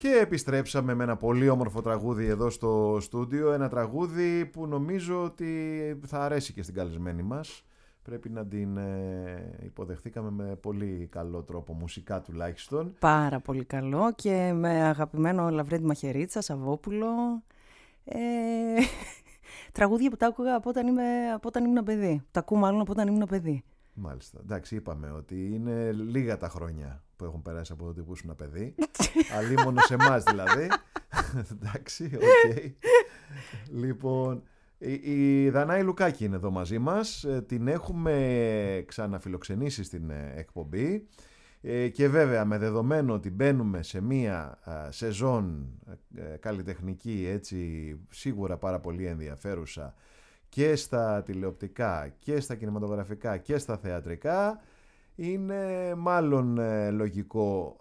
Και επιστρέψαμε με ένα πολύ όμορφο τραγούδι εδώ στο στούντιο. Ένα τραγούδι που νομίζω ότι θα αρέσει και στην καλεσμένη μας. Πρέπει να την υποδεχθήκαμε με πολύ καλό τρόπο, μουσικά τουλάχιστον. Πάρα πολύ καλό και με αγαπημένο Λαβρέντη Μαχαιρίτσα, Σαββόπουλο. Τραγούδια που τα άκουγα από όταν ήμουν παιδί. Τα ακούω μάλλον από όταν ήμουν παιδί. Μάλιστα. Εντάξει, είπαμε ότι είναι λίγα τα χρόνια που έχουν περάσει από τότε που ήσουν παιδί. Αλίμονο σε εμάς δηλαδή. Εντάξει, οκ. Λοιπόν, η Δανάη Λουκάκη είναι εδώ μαζί μας. Την έχουμε ξαναφιλοξενήσει στην εκπομπή. Και βέβαια με δεδομένο ότι μπαίνουμε σε μία σεζόν καλλιτεχνική, έτσι σίγουρα πάρα πολύ ενδιαφέρουσα, και στα τηλεοπτικά και στα κινηματογραφικά και στα θεατρικά, είναι μάλλον λογικό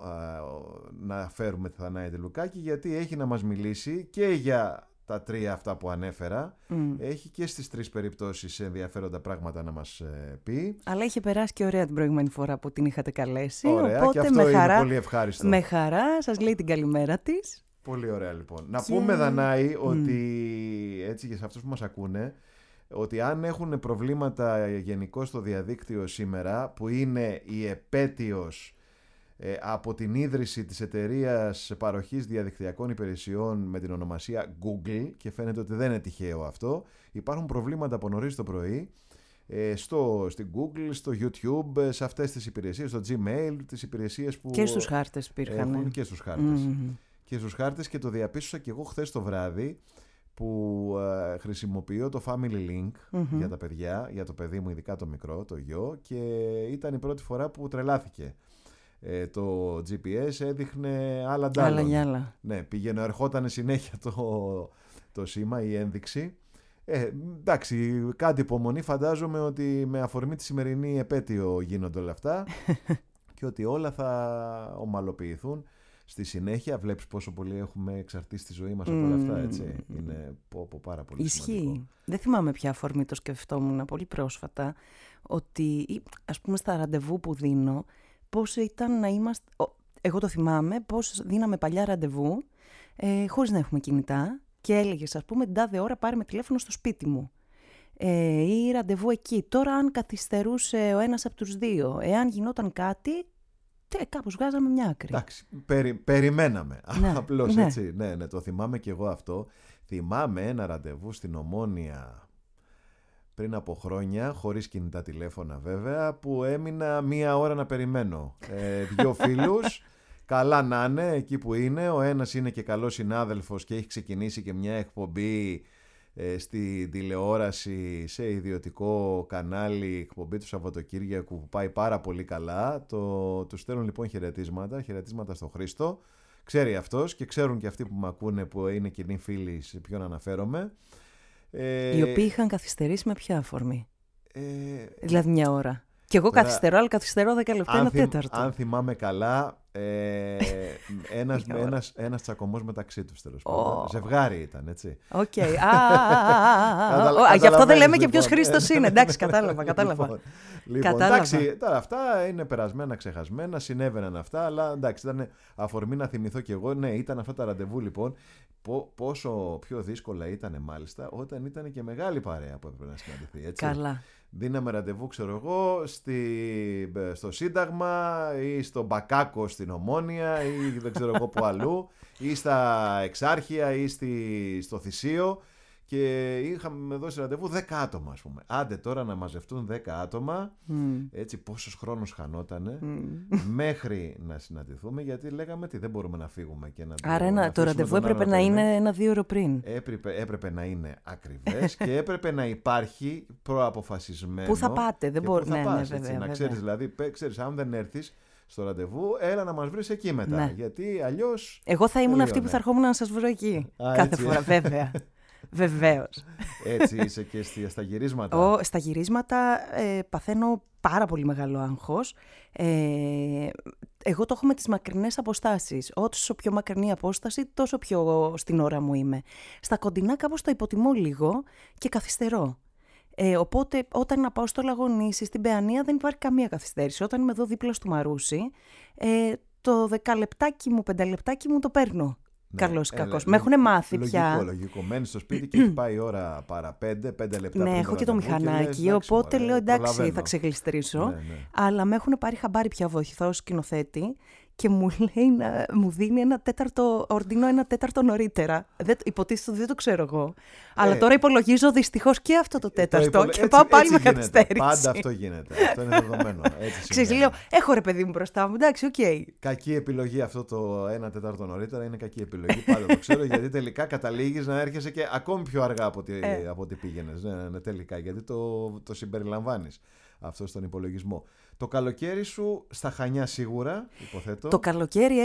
να φέρουμε τη Δανάη Λουκάκη, γιατί έχει να μας μιλήσει και για τα τρία αυτά που ανέφερα. Έχει και στις τρεις περιπτώσεις ενδιαφέροντα πράγματα να μας πει. Αλλά είχε περάσει και ωραία την προηγούμενη φορά που την είχατε καλέσει. Ωραία, οπότε και αυτό είναι πολύ ευχάριστο. Με χαρά σας λέει την καλημέρα της. Πολύ ωραία λοιπόν. Να πούμε, Δανάη, ότι έτσι και σε αυτούς που μας ακούνε, ότι αν έχουν προβλήματα γενικώς στο διαδίκτυο σήμερα, που είναι η επέτειος από την ίδρυση της εταιρείας παροχής διαδικτυακών υπηρεσιών με την ονομασία Google, και φαίνεται ότι δεν είναι τυχαίο αυτό, υπάρχουν προβλήματα από νωρίς το πρωί στην Google, στο YouTube, σε αυτές τις υπηρεσίες, στο Gmail, τις υπηρεσίες που και στους χάρτες υπήρχαν. Και στους χάρτες. Και στους χάρτες, και το διαπίστωσα και εγώ χθες το βράδυ, που χρησιμοποιώ το Family Link για τα παιδιά, για το παιδί μου, ειδικά το μικρό, το γιο, και ήταν η πρώτη φορά που τρελάθηκε. Το GPS έδειχνε άλλα ντάλλον. Ναι, πήγαινε, ερχόταν συνέχεια το σήμα, η ένδειξη. Εντάξει, κάτι υπομονή, φαντάζομαι ότι με αφορμή τη σημερινή επέτειο γίνονται όλα αυτά και ότι όλα θα ομαλοποιηθούν στη συνέχεια. Βλέπεις πόσο πολύ έχουμε εξαρτήσει τη ζωή μας από όλα αυτά, έτσι. Είναι πάρα πολύ σημαντικό. Ισχύει. Δεν θυμάμαι ποια αφορμή το σκεφτόμουν πολύ πρόσφατα, ότι ας πούμε στα ραντεβού που δίνω, πώς ήταν να είμαστε... Εγώ το θυμάμαι, πώς δίναμε παλιά ραντεβού, χωρίς να έχουμε κινητά, και έλεγες, ας πούμε, την τάδε ώρα πάρε με τηλέφωνο στο σπίτι μου. Ή ραντεβού εκεί. Τώρα, αν καθυστερούσε ο ένας από τους δύο, εάν γινόταν κάτι, κάπως βγάζαμε μια άκρη. Εντάξει, περιμέναμε. Απλώς έτσι. Ναι, το θυμάμαι και εγώ αυτό. Θυμάμαι ένα ραντεβού στην Ομόνια πριν από χρόνια, χωρίς κινητά τηλέφωνα βέβαια, που έμεινα 1 ώρα να περιμένω. 2 φίλους, καλά να είναι εκεί που είναι. Ο ένας είναι και καλός συνάδελφος και έχει ξεκινήσει και μια εκπομπή στη τηλεόραση, σε ιδιωτικό κανάλι, εκπομπή του Σαββατοκύριακου, που πάει πάρα πολύ καλά. Του στέλνουν λοιπόν χαιρετίσματα στο Χρήστο. Ξέρει αυτός και ξέρουν και αυτοί που με ακούνε, που είναι κοινοί φίλοι, σε ποιον αναφέρομαι. Οι οποίοι είχαν καθυστερήσει με ποια αφορμή? Δηλαδή 1 ώρα. Και εγώ καθυστερώ, αλλά καθυστερώ 10 λεπτά, 1 τέταρτο. Αν θυμάμαι καλά, ένας τσακωμός μεταξύ τους, τέλος πάντων. Ζευγάρι ήταν, έτσι. Οκ. Γι' αυτό δεν λέμε και ποιος Χρήστος είναι. Εντάξει, κατάλαβα. Λοιπόν, εντάξει, τώρα αυτά είναι περασμένα, ξεχασμένα, συνέβαιναν αυτά, αλλά εντάξει, ήταν αφορμή να θυμηθώ κι εγώ. Ναι, ήταν αυτά τα ραντεβού λοιπόν. Πόσο πιο δύσκολα ήταν μάλιστα όταν ήταν και μεγάλη παρέα που έπρεπε να συναντηθεί, έτσι. Καλά. Δίναμε ραντεβού, ξέρω εγώ, στο Σύνταγμα ή στο Μπακάκο στην Ομόνια ή δεν ξέρω εγώ που αλλού, ή στα Εξάρχεια ή στο Θησίο, και είχαμε δώσει ραντεβού 10 άτομα, ας πούμε. Άντε τώρα να μαζευτούν 10 άτομα, έτσι πόσος χρόνος χανότανε μέχρι να συναντηθούμε, γιατί λέγαμε ότι δεν μπορούμε να φύγουμε και να... Άρα το ραντεβού έπρεπε να είναι 1-2 ώρες πριν. Έπρεπε να είναι ακριβές και έπρεπε να υπάρχει προαποφασισμένο. Πού θα πάτε, δεν μπορεί να είναι, βέβαια. Να ξέρεις, δηλαδή, αν δεν έρθεις στο ραντεβού, έλα να μας βρεις εκεί μετά. Ναι. Γιατί αλλιώς... Εγώ θα ήμουν αυτή που θα ερχόμουν να σας βρω εκεί. Κάθε φορά, βέβαια. Βεβαίως. Έτσι είσαι και στα γυρίσματα? Στα γυρίσματα παθαίνω πάρα πολύ μεγάλο άγχος. Εγώ το έχω με τις μακρινές αποστάσεις. Όσο πιο μακρινή απόσταση, τόσο πιο στην ώρα μου είμαι. Στα κοντινά κάπως το υποτιμώ λίγο και καθυστερώ. Οπότε όταν να πάω στο Λαγονίσι, στην Παιανία, δεν υπάρχει καμία καθυστέρηση. Όταν είμαι εδώ δίπλα στο Μαρούσι, το 10 λεπτάκι μου, 5 λεπτάκι μου το παίρνω. Ναι, Καλώς ή κακώς. Με έχουν μάθει πια. Λογικό. Μένεις στο σπίτι και έχει πάει η ώρα παρά 5 λεπτά. Ναι, έχω και το μηχανάκι, οπότε λέω εντάξει, θα ξεγλιστρήσω. Ναι. Αλλά με έχουν πάρει χαμπάρι πια βοηθός σκηνοθέτη και μου δίνει ένα τέταρτο ορντινό, ένα τέταρτο νωρίτερα. Υποτίθεται ότι δεν το ξέρω εγώ. Αλλά τώρα υπολογίζω δυστυχώς και αυτό το τέταρτο και πάω πάλι με καθυστέρηση. Πάντα αυτό γίνεται. Αυτό είναι δεδομένο. Ξέρεις, λέω, έχω ρε παιδί μου μπροστά μου, εντάξει, οκ. Κακή επιλογή αυτό το 1 τέταρτο νωρίτερα, είναι κακή επιλογή. Πάντα το ξέρω, γιατί τελικά καταλήγεις να έρχεσαι και ακόμη πιο αργά από ό,τι πήγαινες. Ναι, τελικά, γιατί το συμπεριλαμβάνεις αυτό στον υπολογισμό. Το καλοκαίρι σου στα Χανιά σίγουρα, υποθέτω. Το καλοκαίρι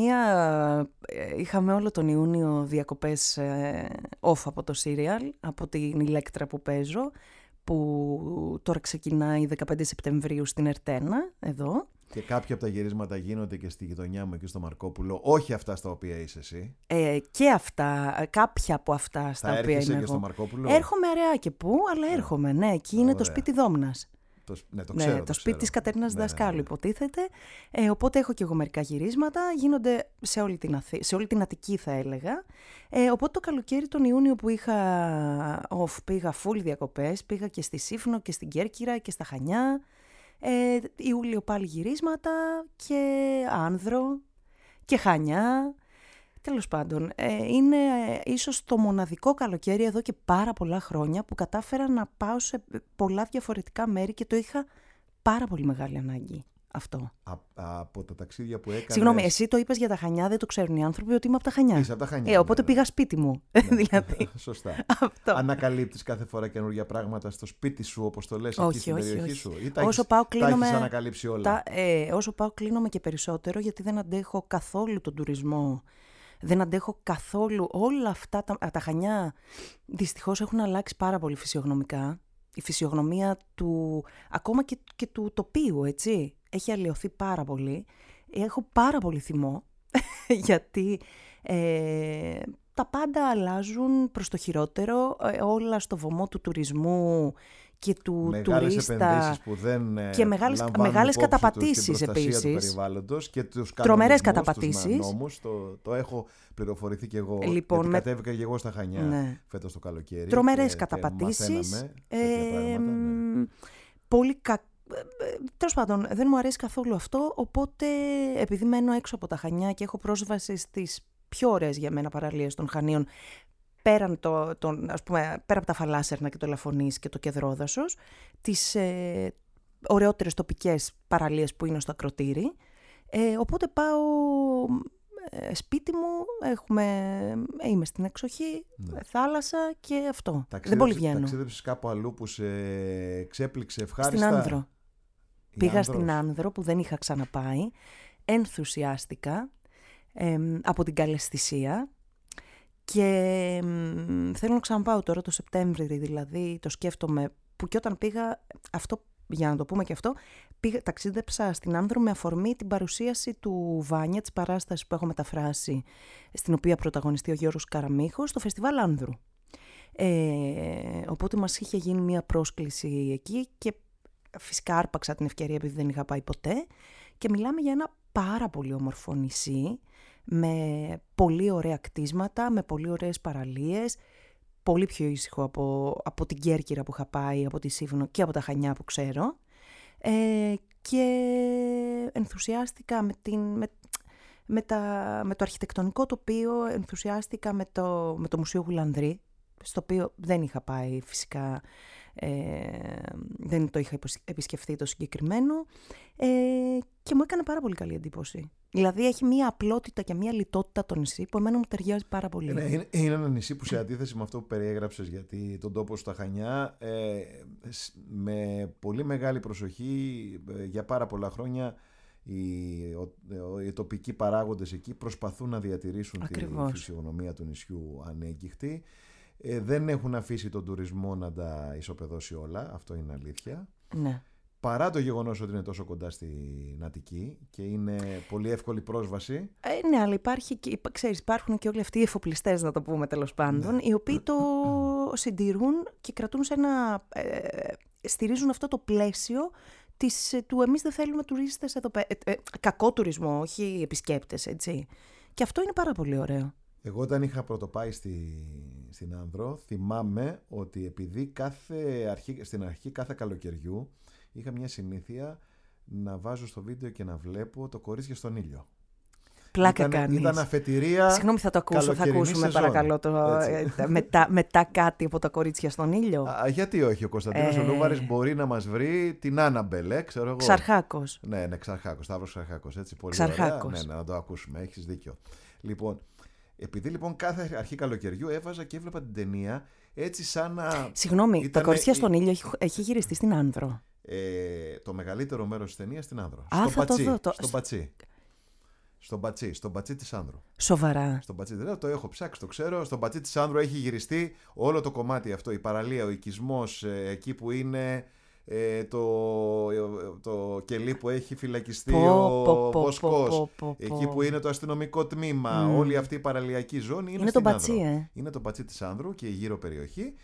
είχαμε όλο τον Ιούνιο διακοπές off από το serial, από την Ηλέκτρα που παίζω, που τώρα ξεκινάει 15 Σεπτεμβρίου στην Ερτένα, εδώ. Και κάποια από τα γυρίσματα γίνονται και στη γειτονιά μου εκεί στο Μαρκόπουλο, όχι αυτά στα οποία είσαι εσύ. Και αυτά, κάποια από αυτά στα οποία είμαι και εγώ. Στο Μαρκόπουλο. Έρχομαι αραιά και πού, αλλά έρχομαι, ναι, εκεί είναι το σπίτι Δόμνας. Το σπίτι της Κατερίνας Δασκάλου υποτίθεται. Οπότε έχω και εγώ μερικά γυρίσματα. Γίνονται σε όλη την Αττική, θα έλεγα. Οπότε το καλοκαίρι τον Ιούνιο που είχα off, πήγα full διακοπές. Πήγα και στη Σύφνο και στην Κέρκυρα και στα Χανιά. Ιούλιο πάλι γυρίσματα και Άνδρο και Χανιά. Τέλος πάντων, είναι ίσως το μοναδικό καλοκαίρι εδώ και πάρα πολλά χρόνια που κατάφερα να πάω σε πολλά διαφορετικά μέρη και το είχα πάρα πολύ μεγάλη ανάγκη αυτό. Από τα ταξίδια που έκανες... Συγγνώμη, εσύ το είπες για τα Χανιά, δεν το ξέρουν οι άνθρωποι ότι είμαι από τα Χανιά. Είσαι από τα Χανιά. Οπότε πήγα σπίτι μου. Δηλαδή. Σωστά. Αυτό. Ανακαλύπτεις κάθε φορά καινούργια πράγματα στο σπίτι σου, όπως το λες, εκεί στην περιοχή σου. Ή όσο πάω κλείνομαι, έχεις ανακαλύψει όλα. Όσο πάω κλείνομαι και περισσότερο, γιατί δεν αντέχω καθόλου τον τουρισμό. Δεν αντέχω καθόλου όλα αυτά τα Χανιά. Δυστυχώς έχουν αλλάξει πάρα πολύ φυσιογνωμικά. Η φυσιογνωμία του, ακόμα και του τοπίου, έτσι, έχει αλλοιωθεί πάρα πολύ. Έχω πάρα πολύ θυμό, γιατί τα πάντα αλλάζουν προς το χειρότερο, όλα στο βωμό του τουρισμού και του μεγάλες τουρίστα. Επενδύσεις που δεν και μεγάλες καταπατήσεις επίσης. Του περιβάλλοντος και τους τρομερές κανονισμούς, τους νόμους. Το έχω πληροφορηθεί και εγώ. Λοιπόν, γιατί κατέβηκα και εγώ στα Χανιά φέτος το καλοκαίρι. Τρομερές καταπατήσεις. Πολύ τέλος πάντων, δεν μου αρέσει καθόλου αυτό, οπότε επειδή μένω έξω από τα Χανιά και έχω πρόσβαση στις πιο ωραίες για μένα παραλίες των Χανίων, πέρα από τα Φαλάσσερνα και το Λαφωνής και το Κεδρόδασος, τις ωραιότερες τοπικές παραλίες που είναι στο Ακροτήρι, οπότε πάω σπίτι μου, είμαι στην εξοχή, θάλασσα και αυτό. Δεν πολύ βγαίνω. Ταξίδεψες κάπου αλλού που σε ξέπληξε ευχάριστα? Στην Άνδρο. Πήγα στην Άνδρο που δεν είχα ξαναπάει. Ενθουσιάστηκα από την καλαισθησία και θέλω να ξαναπάω τώρα το Σεπτέμβρη, δηλαδή το σκέφτομαι, που και όταν πήγα, αυτό για να το πούμε και αυτό, ταξίδεψα στην Άνδρο με αφορμή την παρουσίαση του Βάνια, της παράστασης που έχω μεταφράσει, στην οποία πρωταγωνιστεί ο Γιώργος Καραμίχος, στο Φεστιβάλ Άνδρου. Οπότε μας είχε γίνει μια πρόσκληση εκεί και φυσικά άρπαξα την ευκαιρία επειδή δεν είχα πάει ποτέ και μιλάμε για ένα πάρα πολύ όμορφο νησί με πολύ ωραία κτίσματα, με πολύ ωραίες παραλίες, πολύ πιο ήσυχο από την Κέρκυρα που είχα πάει, από τη Σύφνο και από τα Χανιά που ξέρω, και ενθουσιάστηκα με το αρχιτεκτονικό τοπίο, ενθουσιάστηκα με το Μουσείο Γουλανδρή, στο οποίο δεν είχα πάει φυσικά, δεν το είχα επισκεφθεί το συγκεκριμένο, και μου έκανε πάρα πολύ καλή εντύπωση. Δηλαδή έχει μία απλότητα και μία λιτότητα το νησί που εμένα μου ταιριάζει πάρα πολύ. Είναι ένα νησί που σε αντίθεση με αυτό που περιέγραψες, γιατί τον τόπο στα Χανιά, με πολύ μεγάλη προσοχή για πάρα πολλά χρόνια οι τοπικοί παράγοντες εκεί προσπαθούν να διατηρήσουν τη φυσιογνωμία του νησιού ανέγκυχτη. Δεν έχουν αφήσει τον τουρισμό να τα ισοπεδώσει όλα, αυτό είναι αλήθεια. Ναι. Παρά το γεγονός ότι είναι τόσο κοντά στην Αττική και είναι πολύ εύκολη πρόσβαση. Ναι, αλλά υπάρχουν και όλοι αυτοί οι εφοπλιστές, να το πούμε τέλος πάντων, οι οποίοι το συντηρούν και κρατούν στηρίζουν αυτό το πλαίσιο του εμείς δεν θέλουμε τουρίστες εδώ πέρα. Κακό τουρισμό, όχι επισκέπτες, έτσι. Και αυτό είναι πάρα πολύ ωραίο. Εγώ όταν είχα πρωτοπάει στην Άνδρο, θυμάμαι ότι επειδή στην αρχή κάθε καλοκαιριού είχα μια συνήθεια να βάζω στο βίντεο και να βλέπω το κορίτσια στον ήλιο. Πλάκα κάνεις. Ήταν αφετηρία. Συγγνώμη, θα ακούσουμε σεζόν. παρακαλώ μετά κάτι από τα κορίτσια στον ήλιο. Γιατί όχι, ο Κωνσταντίνος ο Λούβαρης μπορεί να μας βρει την Άνναμπελ, ξέρω εγώ. Ξαρχάκος. Ναι, Ξαρχάκος, Σταύρος Ξαρχάκος, έτσι, πολύ Ξαρχάκος. ωραία. Ναι, να το ακούσουμε, έχεις δίκιο. Λοιπόν, επειδή λοιπόν κάθε αρχή καλοκαιριού έβαζα και έβλεπα την ταινία έτσι σαν να... Συγγνώμη, τα κορίτσια στον ήλιο έχει γυριστεί στην Άνδρο. Το μεγαλύτερο μέρος της ταινίας στην Άνδρο. Στον Πατσί της Άνδρου. Σοβαρά. Στον Πατσί, δεν το έχω ψάξει, το ξέρω. Στον Πατσί της Άνδρου έχει γυριστεί όλο το κομμάτι αυτό, η παραλία, ο οικισμός, εκεί που είναι το κελί που έχει φυλακιστεί ο Βοσκός, εκεί που είναι το αστυνομικό τμήμα, όλη αυτή η παραλιακή ζώνη είναι στην Άνδρο. Είναι το Πατσί της Άνδρου και η γύρω περιοχή.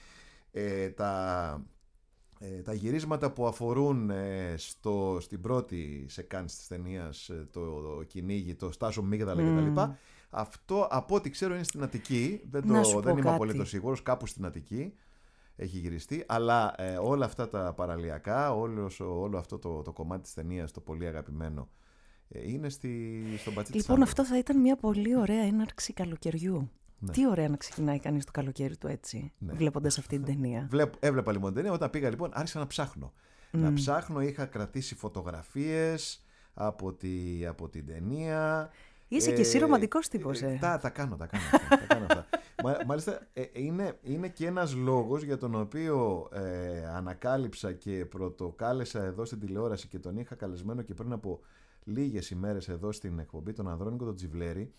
Τα γυρίσματα που αφορούν στην πρώτη σεκάνς της ταινίας, το κυνήγι, το Στάσο Μίγδαλα κτλ. Αυτό από ό,τι ξέρω είναι στην Αττική. Δεν είμαι απολύτως σίγουρος, κάπου στην Αττική έχει γυριστεί. Αλλά όλα αυτά τα παραλιακά, όλο αυτό το κομμάτι της ταινίας, το πολύ αγαπημένο, είναι στον Πατσί της Λοιπόν, Άνδρου. αυτό θα ήταν μια πολύ ωραία έναρξη καλοκαιριού. Ναι. Τι ωραία να ξεκινάει κανείς το καλοκαίρι του έτσι, βλέποντας αυτή την ταινία. Έβλεπα λοιπόν την ταινία. Όταν πήγα λοιπόν άρχισα να ψάχνω. Να ψάχνω, είχα κρατήσει φωτογραφίες από την ταινία. Είσαι και εσύ ρομαντικός τύπος. Τα κάνω αυτά. Μάλιστα είναι και ένας λόγος για τον οποίο ανακάλυψα και πρωτοκάλεσα εδώ στην τηλεόραση και τον είχα καλεσμένο και πριν από λίγες ημέρες εδώ στην εκπομπή, τον Ανδρώνικο τον Τζιβλέρη,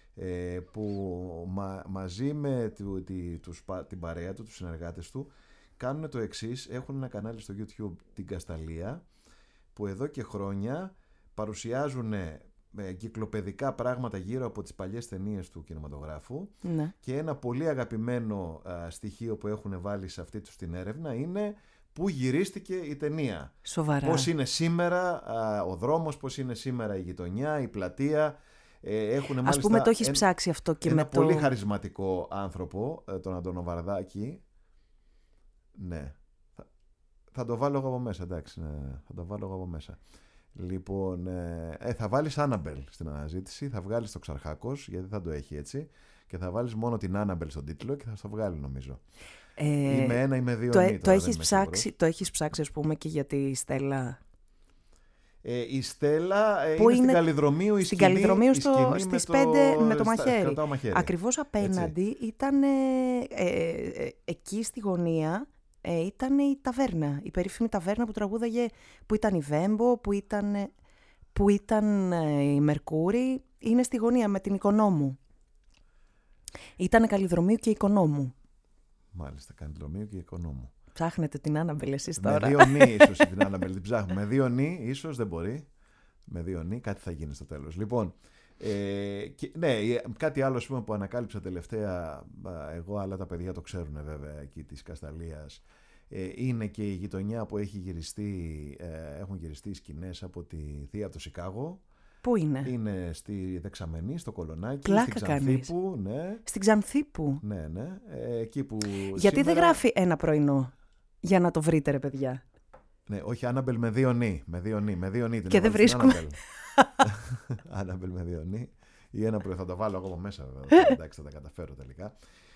που μαζί με την παρέα του, τους συνεργάτες του, κάνουν το εξής. Έχουν ένα κανάλι στο YouTube, την Κασταλία, που εδώ και χρόνια παρουσιάζουν κυκλοπαιδικά πράγματα γύρω από τις παλιές ταινίες του κινηματογράφου. Ναι. Και ένα πολύ αγαπημένο στοιχείο που έχουν βάλει σε αυτή τους την έρευνα είναι πού γυρίστηκε η ταινία. Σοβαρά. Πώς είναι σήμερα ο δρόμος, πώς είναι σήμερα η γειτονιά, η πλατεία. Ας πούμε το έχεις ψάξει αυτό και ένα πολύ χαρισματικό άνθρωπο, τον Αντώνο Βαρδάκη. Ναι. Θα το βάλω εγώ από μέσα, εντάξει. Ναι, θα το βάλω εγώ από μέσα. Λοιπόν, θα βάλεις Άνναμπελ στην αναζήτηση, θα βγάλεις το Ξαρχάκος, γιατί θα το έχει έτσι, και θα βάλεις μόνο την Άνναμπελ στον τίτλο και θα στο βγάλει νομίζω. Είμαι ένα, είμαι δύο. Το έχεις ψάξει, ας πούμε, και για τη Στέλλα. Η Στέλλα είναι στην Καλλιδρομίου, στις 5 με το μαχαίρι. Ακριβώς απέναντι ήταν εκεί στη γωνία. Ήταν η ταβέρνα, η περίφημη ταβέρνα που τραγούδαγε, που ήταν η Βέμπο, που ήταν η Μερκούρη. Είναι στη γωνία με την Οικονόμου. Ήταν Καλλιδρομίου και Οικονόμου. Μάλιστα, Καλλιδρομίου και Οικονόμου. Ψάχνετε την Άνναμπελ εσείς τώρα. Με δύο νι ίσως την Άνναμπελ την ψάχνουμε. Με δύο νι ίσως δεν μπορεί. Με δύο νι κάτι θα γίνει στο τέλος. Λοιπόν, ναι, κάτι άλλο πούμε, που ανακάλυψα τελευταία εγώ, αλλά τα παιδιά το ξέρουν βέβαια εκεί της Κασταλίας, είναι και η γειτονιά που έχει έχουν γυριστεί σκηνές από τη Θεία από το Σικάγο. Πού είναι? Είναι στη Δεξαμενή, στο Κολονάκι, Πλάκα στην Ξανθήπου. Ναι. Στην Ξανθήπου. Ναι. Εκεί που γιατί σήμερα... δεν γράφει ένα πρωινό, για να το βρείτε ρε παιδιά. Ναι, όχι, Άνναμπελ με δύο νι. Και δεν βρίσκουμε. Άνναμπελ με δύο νι. Ή ένα πρωί, θα το βάλω εγώ μέσα βέβαια. Εντάξει, θα τα καταφέρω τελικά.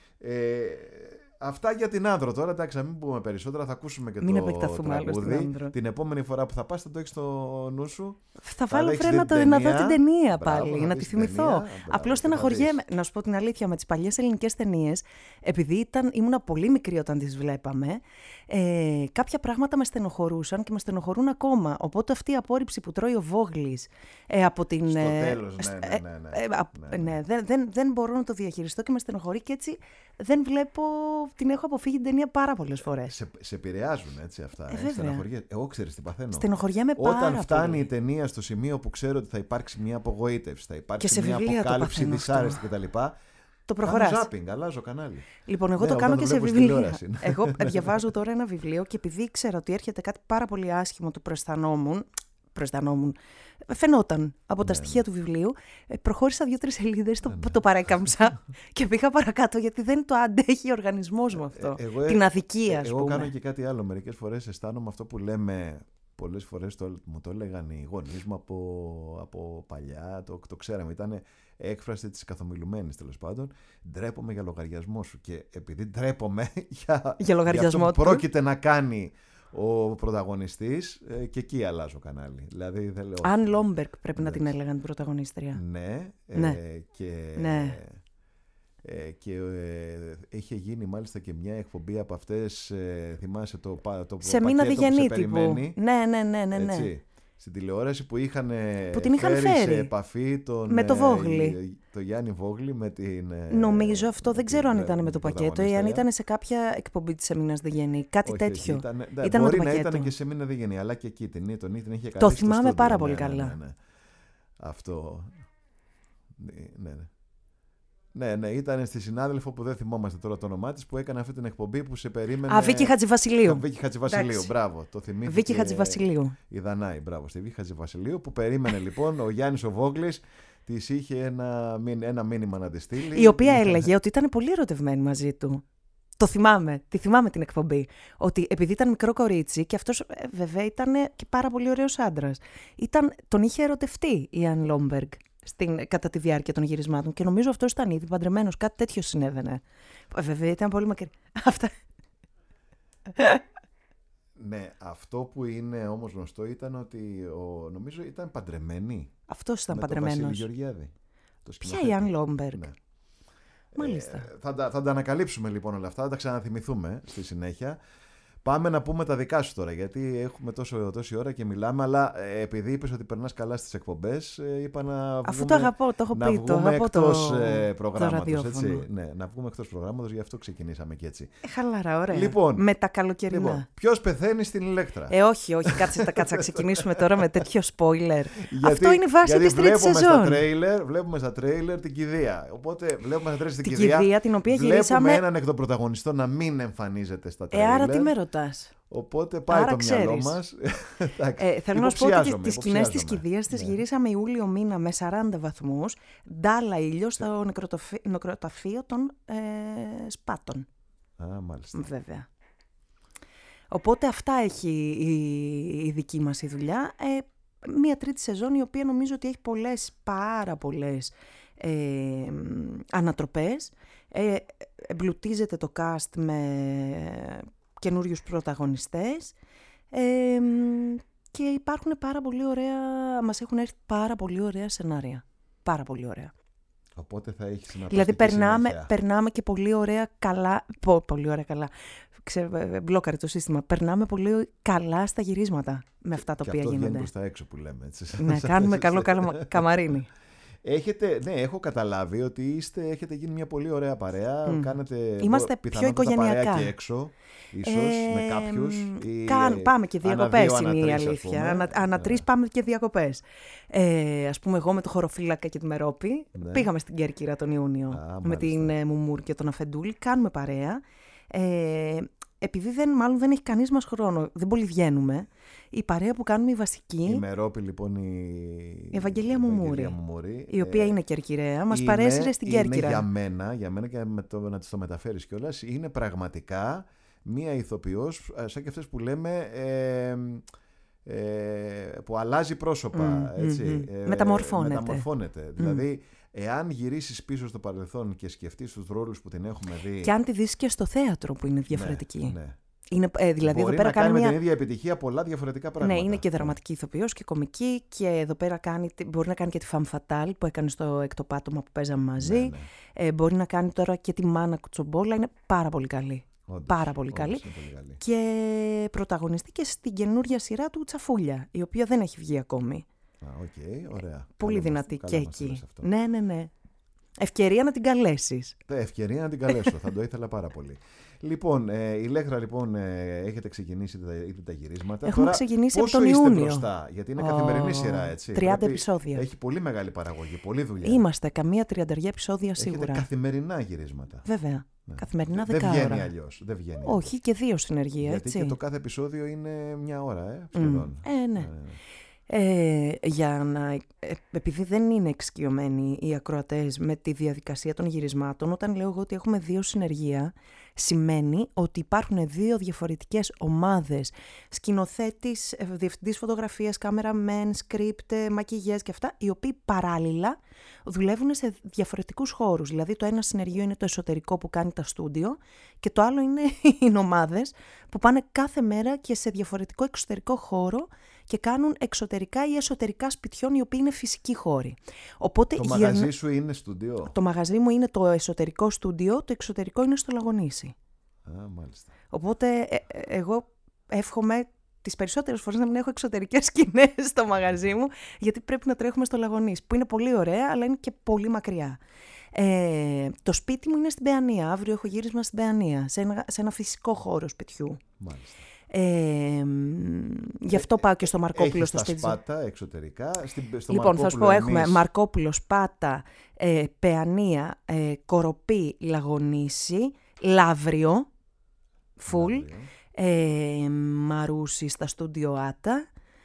Αυτά για την Άνδρο τώρα, εντάξει, να μην πούμε περισσότερα, θα ακούσουμε και το τραγούδι. Την επόμενη φορά που θα πας θα το έχεις στο νου σου. Θα βάλω φρένα να δω την ταινία πάλι, να τη θυμηθώ. Απλώς στεναχωριέμαι, να σου πω την αλήθεια, με τις παλιές ελληνικές ταινίες, επειδή ήμουνα πολύ μικρή όταν τις βλέπαμε, κάποια πράγματα με στενοχωρούσαν και με στενοχωρούν ακόμα. Οπότε αυτή η απόρριψη που τρώει ο Βόγλης από την... Στο τέλος, ναι. Δεν μπορώ να το διαχειριστώ και με στενοχωρεί και έτσι δεν βλέπω... Την έχω αποφύγει την ταινία πάρα πολλές φορές. Σε επηρεάζουν έτσι αυτά. Εγώ ξέρεις τι παθαίνω. Στενοχωριέμαι πάρα πολύ. Όταν φτάνει η ταινία στο σημείο που ξέρω ότι θα υπάρξει μια απογοήτευση, θα υπάρξει μια αποκάλυψη δυσάρεστη κτλ. Το προχωράς. Κάνω ζάπινγκ, αλλάζω κανάλι. Λοιπόν, εγώ Ναι, το κάνω όταν και σε βλέπω βιβλία. τηλεόραση. Εγώ διαβάζω τώρα ένα βιβλίο και επειδή ήξερα ότι έρχεται κάτι πάρα πολύ άσχημο, το προαισθανόμουν. Φαινόταν από τα στοιχεία του βιβλίου. Προχώρησα 2-3 σελίδες, το παρέκαμψα και πήγα παρακάτω γιατί δεν το αντέχει ο οργανισμός μου αυτό. Την αδικία, ας πούμε. Εγώ κάνω και κάτι άλλο. Μερικές φορές αισθάνομαι αυτό που λέμε. Πολλές φορές μου το έλεγαν οι γονείς μου από παλιά, το ξέραμε. Ήταν έκφραση της καθομιλουμένης, τέλος πάντων. Ντρέπομαι για λογαριασμό σου. Και επειδή ντρέπομαι για λογαριασμό αυτό που πρόκειται να κάνει ο πρωταγωνιστής, και εκεί αλλάζω κανάλι. Δηλαδή, δεν λέω. Αν Λόμπεργκ πρέπει να την έλεγαν την πρωταγωνίστρια. Ναι. Και είχε γίνει μάλιστα και μια εκπομπή από αυτές, θυμάσαι το σε μήνα διγενή τύπου. Ναι. Έτσι, στην τηλεόραση που την είχαν φέρει σε επαφή με το Βόγλη. Το Γιάννη Βόγλη με την... Νομίζω αυτό, δεν ξέρω αν ήταν με το πακέτο ή αν ήταν σε κάποια εκπομπή της Μήνας Διγενή. Κάτι τέτοιο. Ήταν μπορεί με το να πακέτο. ήταν και σε Μήνα Διγενή, αλλά και εκεί την είχε καλέσει. Το θυμάμαι πάρα πολύ καλά. Αυτό... Ναι, ήταν στη συνάδελφο που δεν θυμόμαστε τώρα το όνομά της που έκανε αυτή την εκπομπή που σε περίμενε. Βίκη Χατζηβασιλείου. Βίκη Χατζηβασιλείου, μπράβο. Το θυμήθηκε. Βίκη Χατζηβασιλείου. Η Δανάη, μπράβο. Στη Βίκη Χατζηβασιλείου που περίμενε λοιπόν ο Γιάννης ο Βόγλης, της είχε ένα μήνυμα να τη στείλει. Η οποία έλεγε ότι ήταν πολύ ερωτευμένη μαζί του. Το θυμάμαι, τη θυμάμαι την εκπομπή. Ότι επειδή ήταν μικρό κορίτσι και αυτός βέβαια ήταν και πάρα πολύ ωραίος άντρας. Τον είχε ερωτευτεί η Αν Λόμπεργκ κατά τη διάρκεια των γυρισμάτων και νομίζω αυτός ήταν ήδη παντρεμένος, κάτι τέτοιο συνέβαινε. Βέβαια ήταν πολύ μακρύ. Αυτά. Ναι, αυτό που είναι όμως γνωστό ήταν ότι νομίζω ήταν παντρεμένη. Αυτός ήταν με παντρεμένος. Τον Βασίλη Γεωργιάδη. Ποια η Αν Λόμπεργκ. Ναι. Μάλιστα. Θα τα ανακαλύψουμε λοιπόν όλα αυτά, θα τα ξαναθυμηθούμε στη συνέχεια. Πάμε να πούμε τα δικά σου τώρα, γιατί έχουμε τόση ώρα και μιλάμε, αλλά επειδή είπες ότι περνάς καλά στις εκπομπές, είπα να βγούμε. Αφού το αγαπώ, το έχω πει, το αγαπώ εκτός προγράμματος, έτσι. Ναι, να βγούμε εκτός προγράμματος, γι' αυτό ξεκινήσαμε και έτσι. Χαλαρά, ωραία. Λοιπόν, με τα καλοκαιρινά. Λοιπόν, ποιος πεθαίνει στην Ηλέκτρα? Όχι, κάτσε να ξεκινήσουμε τώρα με τέτοιο spoiler. Αυτό είναι η βάση της τρίτης σεζόν. Βλέπουμε στα τρέιλερ την κηδεία. Οπότε βλέπουμε στα τρέιλερ την κηδεία, την οποία βλέπουμε έναν εκ των πρωταγωνιστών να μην εμφανίζεται στα τρέιλερ. Άρα τι με ρωτάς? Οπότε πάει το μυαλό μας. Θέλω να σου πω ότι τις σκηνές της κηδείας τις γυρίσαμε Ιούλιο μήνα με 40 βαθμούς, ντάλα ήλιο στο νεκροταφείο των Σπάτων. Μάλιστα. Βέβαια. Οπότε αυτά έχει η δική μας η δουλειά. Μία τρίτη σεζόν η οποία νομίζω ότι έχει πάρα πολλές ανατροπές. Εμπλουτίζεται το cast με καινούριους πρωταγωνιστές και υπάρχουν μας έχουν έρθει πάρα πολύ ωραία σενάρια. Πάρα πολύ ωραία. Οπότε θα έχει συναρπαστική Δηλαδή περνάμε και πολύ ωραία καλά. Πολύ ωραία καλά. Μπλόκαρε το σύστημα. Περνάμε πολύ καλά στα γυρίσματα με αυτά τα οποία γίνονται. Και αυτό βγαίνει προς τα έξω που λέμε. Έτσι. Ναι, κάνουμε καλό καμαρίνι. Έχω καταλάβει ότι έχετε γίνει μια πολύ ωραία παρέα. Είμαστε πιο οικογενειακά. Παρέα και έξω, ίσως, με κάποιους. Πάμε και διακοπές είναι η αλήθεια. Ανά τρεις πάμε και διακοπές. Ας πούμε, εγώ με το Χωροφύλακα και τη Μερόπη πήγαμε στην Κέρκυρα τον Ιούνιο με την Μουμούρ και τον Αφεντούλη. Κάνουμε παρέα. Επειδή μάλλον δεν έχει κανείς μας χρόνο, δεν πολύ βγαίνουμε, η παρέα που κάνουμε η βασική... Η Μερόπη λοιπόν, η Ευαγγελία Μουμούρη, η οποία είναι κερκυραία, μας παρέσυρε στην Κέρκυρα. Για μένα και να της το μεταφέρεις κιόλας, είναι πραγματικά μία ηθοποιός, σαν και αυτές που λέμε, που αλλάζει πρόσωπα, έτσι. Μεταμορφώνεται. Δηλαδή, εάν γυρίσεις πίσω στο παρελθόν και σκεφτείς τους ρόλους που την έχουμε δει... Και αν τη δεις και στο θέατρο που είναι διαφορετική. Ναι. Δηλαδή, μπορεί εδώ πέρα να κάνει με την ίδια επιτυχία πολλά διαφορετικά πράγματα. Ναι, είναι και δραματική ηθοποιός και κομική και εδώ πέρα μπορεί να κάνει και τη Femme Fatale που έκανε στο Έκτο Πάτωμα που παίζαμε μαζί. Ναι. Μπορεί να κάνει τώρα και τη Μάνα Κουτσομπόλα, είναι πάρα πολύ καλή. Πάρα πολύ καλή. Και πρωταγωνιστεί και στην καινούρια σειρά του Τσαφούλια, η οποία δεν έχει βγει ακόμη. Ωραία. Πολύ δυνατή και εκεί. Ναι. Ευκαιρία να την καλέσεις. Ευκαιρία να την καλέσω, θα το ήθελα πάρα πολύ. Λοιπόν, η Ηλέκτρα, λοιπόν, έχετε ξεκινήσει ήδη τα γυρίσματα. Έχουμε τώρα, ξεκινήσει από πόσο τον είστε Ιούνιο. μπροστά, γιατί είναι καθημερινή σειρά, έτσι. 30 επεισόδια. Έχει πολύ μεγάλη παραγωγή, πολλή δουλειά. Είμαστε καμία 30 επεισόδια σίγουρα. Έχετε καθημερινά γυρίσματα. Βέβαια. Ναι. Καθημερινά 10 Δεν ώρα. βγαίνει αλλιώς. Όχι, και 2 συνεργεία, γιατί έτσι. και το κάθε επεισόδιο είναι 1 ώρα, σχεδόν. Ναι. Επειδή δεν είναι εξοικειωμένοι οι ακροατές με τη διαδικασία των γυρισμάτων, όταν λέω εγώ ότι έχουμε 2 συνεργεία, σημαίνει ότι υπάρχουν 2 διαφορετικές ομάδες, σκηνοθέτης, διευθυντής φωτογραφίας, κάμεραμεν, σκρίπτ, μακιγιές και αυτά, οι οποίοι παράλληλα δουλεύουν σε διαφορετικούς χώρους. Δηλαδή το ένα συνεργείο είναι το εσωτερικό που κάνει τα στούντιο και το άλλο είναι ομάδες που πάνε κάθε μέρα και σε διαφορετικό εξωτερικό χώρο και κάνουν εξωτερικά ή εσωτερικά σπιτιών, οι οποίοι είναι φυσικοί χώροι. Οπότε, το μαγαζί σου είναι στούντιο? Το μαγαζί μου είναι το εσωτερικό στούντιο, το εξωτερικό είναι στο Λαγονήσι. Μάλιστα. Οπότε εγώ εύχομαι τις περισσότερες φορές να μην έχω εξωτερικές σκηνές στο μαγαζί μου, γιατί πρέπει να τρέχουμε στο Λαγονήσι, που είναι πολύ ωραία, αλλά είναι και πολύ μακριά. Το σπίτι μου είναι στην Παιανία. Αύριο έχω γύρισμα στην Παιανία, σε ένα φυσικό χώρο σπιτιού. Μάλιστα. Γι' αυτό πάω και στο Μαρκόπουλο στο σπίτι. Σπάτα εξωτερικά. Στο λοιπόν, θα σου πω, έχουμε Μαρκόπουλο, Σπάτα, Παιανία, Κοροπή, Λαγονήσι, Λαύριο, φουλ, Μαρούσι στα στούντιο Άτα,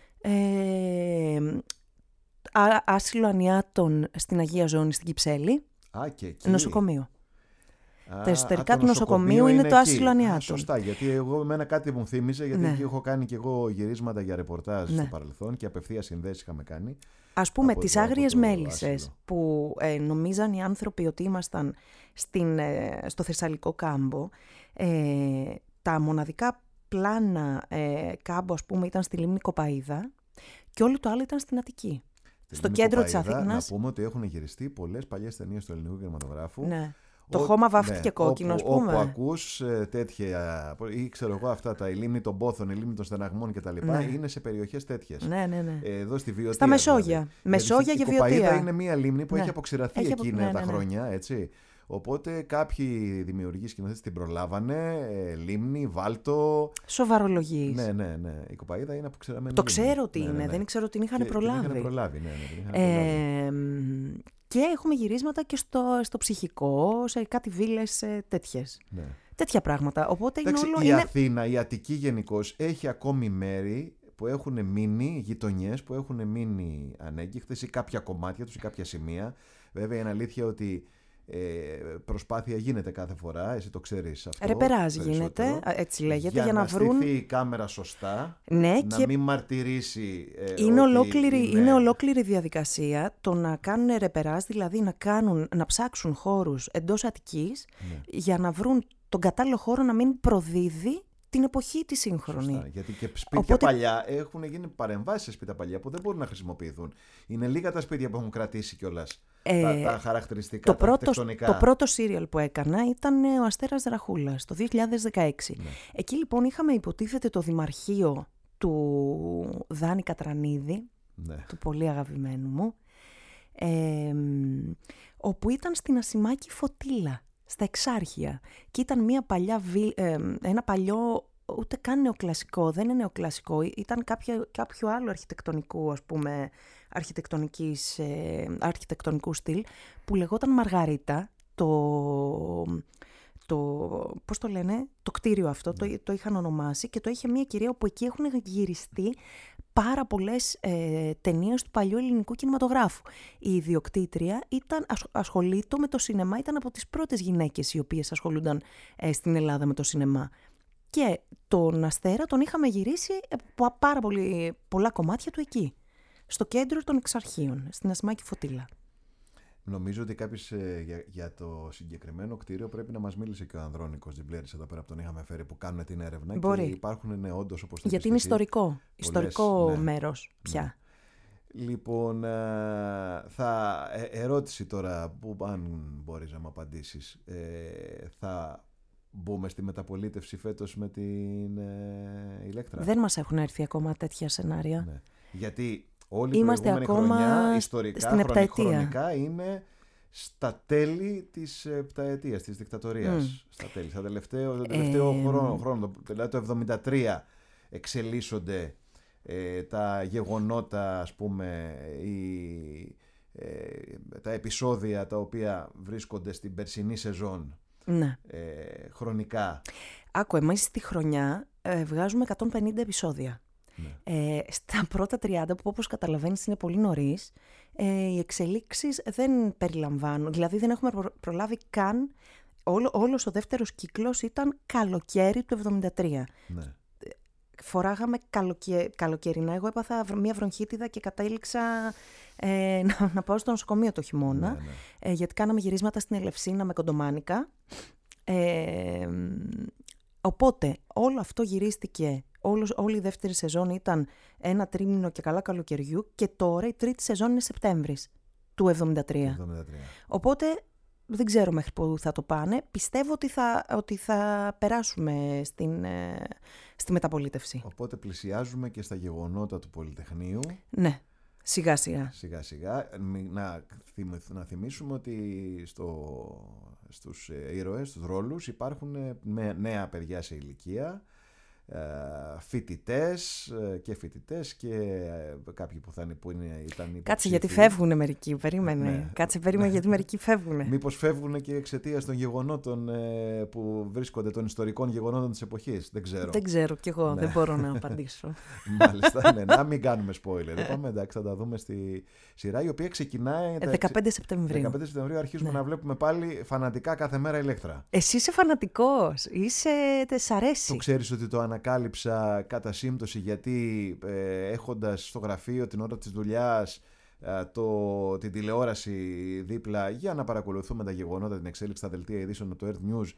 Άσυλο Ανιάτων στην Αγία Ζώνη στην Κυψέλη, και εκεί. Νοσοκομείο. Τα εσωτερικά του νοσοκομείου είναι το Άσυλο Ανιάτων. Σωστά, γιατί εμένα κάτι μου θύμιζε, γιατί εκεί έχω κάνει και εγώ γυρίσματα για ρεπορτάζ στο παρελθόν και απευθείας συνδέσεις είχαμε κάνει. Ας πούμε, τις Άγριες Μέλισσες που νομίζαν οι άνθρωποι ότι ήμασταν στο Θεσσαλικό κάμπο, τα μοναδικά πλάνα κάμπο, ας πούμε, ήταν στη λίμνη Κοπαΐδα και όλο το άλλο ήταν στην Αττική. Στο κέντρο της Αθήνας. Να πούμε ότι έχουν γυριστεί πολλές παλιές ταινίες του ελληνικού κινηματογράφου. Ναι. Το χώμα βάφτηκε κόκκινο, ας πούμε. Όπου ακούς τέτοια, ή ξέρω εγώ αυτά, η λίμνη των Πόθων, η λίμνη των Στεναγμών κτλ. Είναι σε περιοχές τέτοιες. Ναι. Εδώ στη Βιωτία. Στα Μεσόγεια. Δηλαδή. Μεσόγεια και Βιωτία. Η Κοπαΐδα είναι μια λίμνη που έχει αποξηραθεί εκείνα τα χρόνια, έτσι. Οπότε κάποιοι δημιουργοί σκηνοθέτες την προλάβανε, λίμνη, βάλτο. Σοβαρολογείς. Ναι. Η Κοπαΐδα είναι αποξηραμένη. Το ξέρω ότι είναι, δεν ξέρω ότι την είχαν προλάβει. Την είχαν προλάβει. Και έχουμε γυρίσματα και στο ψυχικό, σε κάτι βίλες τέτοιες. Ναι. Τέτοια πράγματα. Οπότε εντάξει, είναι όλο. Η Αθήνα, η Αττική γενικώς, έχει ακόμη μέρη που έχουν μείνει, γειτονιές που έχουν μείνει ανέγκυχτες ή κάποια κομμάτια τους ή κάποια σημεία. Βέβαια είναι αλήθεια ότι προσπάθεια γίνεται κάθε φορά, εσύ το ξέρεις αυτό. Ρεπεράζ γίνεται, έτσι λέγεται, για να βρουν. Να στηθεί η κάμερα σωστά, ναι, να και μην μαρτυρήσει. Είναι ολόκληρη διαδικασία το να κάνουν ρεπεράζ, δηλαδή να ψάξουν χώρους εντός Αττικής, για να βρουν τον κατάλληλο χώρο να μην προδίδει την εποχή τη σύγχρονη. Σωστά, γιατί και σπίτια παλιά έχουν γίνει παρεμβάσεις σε σπίτια παλιά που δεν μπορούν να χρησιμοποιηθούν. Είναι λίγα τα σπίτια που έχουν κρατήσει κιόλας τα χαρακτηριστικά, τα αρχιτεκτονικά. Το πρώτο σύριαλ που έκανα ήταν ο Αστέρας Δραχούλας το 2016. Ναι. Εκεί λοιπόν είχαμε υποτίθεται το δημαρχείο του Δάνη Κατρανίδη, του πολύ αγαπημένου μου, όπου ήταν στην Ασημάκη Φωτίλα, στα Εξάρχεια. Και ήταν μια παλιά ένα παλιό, ούτε καν νεοκλασικό, δεν είναι νεοκλασικό, ήταν κάποιο άλλο αρχιτεκτονικού, ας πούμε, αρχιτεκτονικού στυλ, που λεγόταν Μαργαρίτα, πώς το λένε, το κτίριο αυτό, το είχαν ονομάσει και το είχε μια κυρία όπου εκεί έχουν γυριστεί πάρα πολλές ταινίες του παλιού ελληνικού κινηματογράφου. Η ιδιοκτήτρια ασχολείται με το σινεμά, ήταν από τις πρώτες γυναίκες οι οποίες ασχολούνταν στην Ελλάδα με το σινεμά. Και τον Αστέρα τον είχαμε γυρίσει από πάρα πολλά κομμάτια του εκεί, στο κέντρο των Εξαρχείων, στην Ασημάκη Φωτίλα. Νομίζω ότι κάποιος για το συγκεκριμένο κτίριο πρέπει να μας μίλησε και ο Ανδρώνικος Τζιμπλέρης εδώ πέρα που τον είχαμε φέρει, που κάνουν την έρευνα. Μπορεί. Και υπάρχουν όντως, όπως το γιατί είναι ιστορικό μέρος πια. Λοιπόν, ερώτηση τώρα που αν μπορείς να μου απαντήσεις. Θα μπούμε στη μεταπολίτευση φέτος με την Ηλέκτρα? Δεν μας έχουν έρθει ακόμα τέτοια σενάρια. Ναι. Γιατί όλη η είμαστε προηγούμενη ακόμα χρονιά, ιστορικά, στην επταετία. χρονικά είναι στα τέλη της επταετίας, της δικτατορίας. Στα τέλη, στο τελευταίο χρόνο, δηλαδή το 1973 εξελίσσονται τα γεγονότα, ας πούμε, τα επεισόδια τα οποία βρίσκονται στην περσινή σεζόν. Ναι. Χρονικά. Άκου, εμείς στη χρονιά βγάζουμε 150 επεισόδια. Ναι. Στα πρώτα 30, που όπως καταλαβαίνεις είναι πολύ νωρίς, οι εξελίξεις δεν περιλαμβάνουν. Δηλαδή δεν έχουμε προλάβει καν. Όλος ο δεύτερος κύκλος ήταν καλοκαίρι του 1973. Ναι. Φοράγαμε καλοκαιρινά. Εγώ έπαθα μια βρονχίτιδα και κατέληξα να πάω στο νοσοκομείο το χειμώνα. Ναι, ναι. Γιατί κάναμε γυρίσματα στην Ελευσίνα με κοντομάνικα. Οπότε όλο αυτό γυρίστηκε, όλη η δεύτερη σεζόν ήταν ένα τρίμηνο και καλά καλοκαιριού και τώρα η τρίτη σεζόν είναι Σεπτέμβρης του 1973. Οπότε δεν ξέρω μέχρι πού θα το πάνε. Πιστεύω ότι θα περάσουμε στη μεταπολίτευση. Οπότε πλησιάζουμε και στα γεγονότα του Πολυτεχνείου. Ναι. Σιγά σιγά. Να θυμίσουμε ότι στους ήρωες, στους ρόλους υπάρχουν νέα παιδιά σε ηλικία, φοιτητές και κάποιοι που ήταν υποψήφοι. Κάτσε γιατί φεύγουνε μερικοί, περίμενε. Ναι. Κάτσε περίμενε γιατί μερικοί φεύγουνε. Μήπως φεύγουνε και εξαιτίας των γεγονότων που βρίσκονται, των ιστορικών γεγονότων της εποχής. Δεν ξέρω. Δεν ξέρω κι εγώ, ναι. Δεν μπορώ να απαντήσω. Μάλιστα, ναι, να μην κάνουμε spoiler. Είπαμε, εντάξει, θα τα δούμε στη σειρά, η οποία ξεκινάει 15 Σεπτεμβρίου. 15 Σεπτεμβρίου αρχίζουμε να βλέπουμε πάλι φανατικά κάθε μέρα Ηλέκτρα. Εσύ είσαι φανατικός, σ' αρέσει. Το ξέρεις ότι το ανακάλυψα κατά σύμπτωση, γιατί έχοντας στο γραφείο την ώρα της δουλειάς την τηλεόραση δίπλα για να παρακολουθούμε τα γεγονότα, την εξέλιξη στα δελτία ειδήσεων από το Earth News,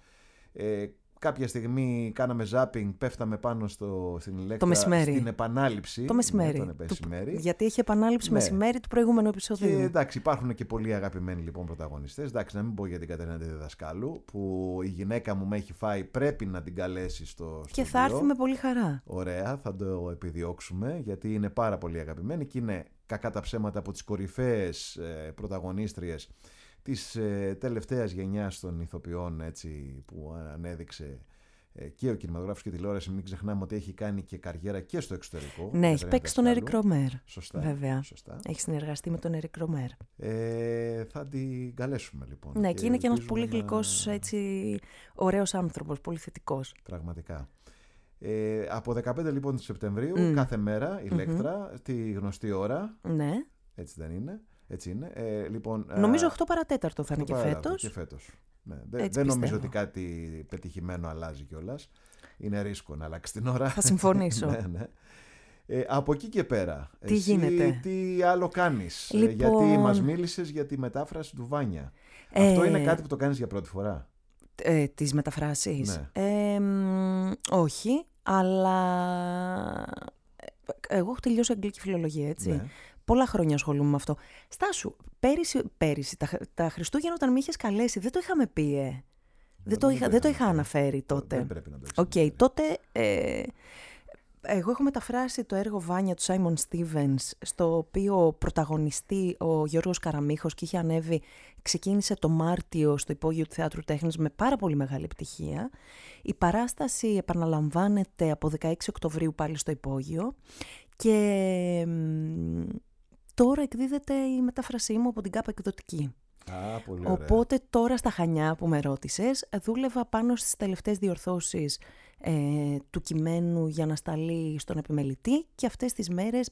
κάποια στιγμή κάναμε zapping, πέφταμε πάνω στην Ηλέκτρα στην επανάληψη. Το μεσημέρι. Γιατί έχει επανάληψη μεσημέρι του προηγούμενου επεισοδίου. Και εντάξει, υπάρχουν και πολλοί αγαπημένοι λοιπόν πρωταγωνιστές. Εντάξει, να μην πω για την Κατερίνα τη Διδασκάλου, που η γυναίκα μου με έχει φάει, πρέπει να την καλέσει στο και θα έρθει με πολύ χαρά. Ωραία, θα το επιδιώξουμε, γιατί είναι πάρα πολύ αγαπημένη και είναι, κακά τα ψέματα, από τις κορυφαίες πρωταγωνίστριες της τελευταίας γενιάς των ηθοποιών, έτσι, που ανέδειξε και ο κινηματογράφος και η τηλεόραση. Μην ξεχνάμε ότι έχει κάνει και καριέρα και στο εξωτερικό. Ναι, έχει παίξει τον Έρικ Ρομέρ. Σωστά. Βέβαια. Σωστά. Έχει συνεργαστεί με τον Έρικ Ρομέρ. Θα την καλέσουμε λοιπόν. Ναι, και είναι και ένας πολύ γλυκός, έτσι, ωραίος άνθρωπος, πολύ θετικός. Πραγματικά. Από 15 λοιπόν Σεπτεμβρίου, κάθε μέρα Ηλέκτρα, τη γνωστή ώρα. Ναι. Έτσι δεν είναι? Έτσι είναι. Λοιπόν, νομίζω 8 παρατέταρτο θα είναι και φέτος. Και φέτος. Ναι. Δεν νομίζω ότι κάτι πετυχημένο αλλάζει κιόλας. Είναι ρίσκο να αλλάξει την ώρα. Θα συμφωνήσω. Ναι. Από εκεί και πέρα, τι γίνεται? Τι άλλο κάνεις? Λοιπόν... Γιατί μας μίλησες για τη μετάφραση του Βάνια. Αυτό είναι κάτι που το κάνεις για πρώτη φορά? Τις μεταφράσεις? Ναι. Όχι, αλλά εγώ έχω τελειώσει αγγλική φιλολογία, έτσι. Ναι. Πολλά χρόνια ασχολούμαι με αυτό. Στάσου, πέρυσι τα Χριστούγεννα όταν με είχες καλέσει, δεν το είχαμε πει, δεν το είχα αναφέρει τότε. Δεν πρέπει να το έχεις. Τότε εγώ έχω μεταφράσει το έργο Βάνια του Σάιμον Στίβενς, στο οποίο πρωταγωνιστεί ο Γιώργος Καραμίχος και είχε ανέβει, ξεκίνησε το Μάρτιο στο Υπόγειο του Θεάτρου Τέχνης με πάρα πολύ μεγάλη επιτυχία. Η παράσταση επαναλαμβάνεται από 16 Οκτωβρίου πάλι στο Υπόγειο και τώρα εκδίδεται η μετάφρασή μου από την ΚΑΠΑ Εκδοτική. Πολύ ωραία. Οπότε τώρα στα Χανιά που με ρώτησες, δούλευα πάνω στις τελευταίες διορθώσεις του κειμένου για να σταλεί στον επιμελητή και αυτές τις μέρες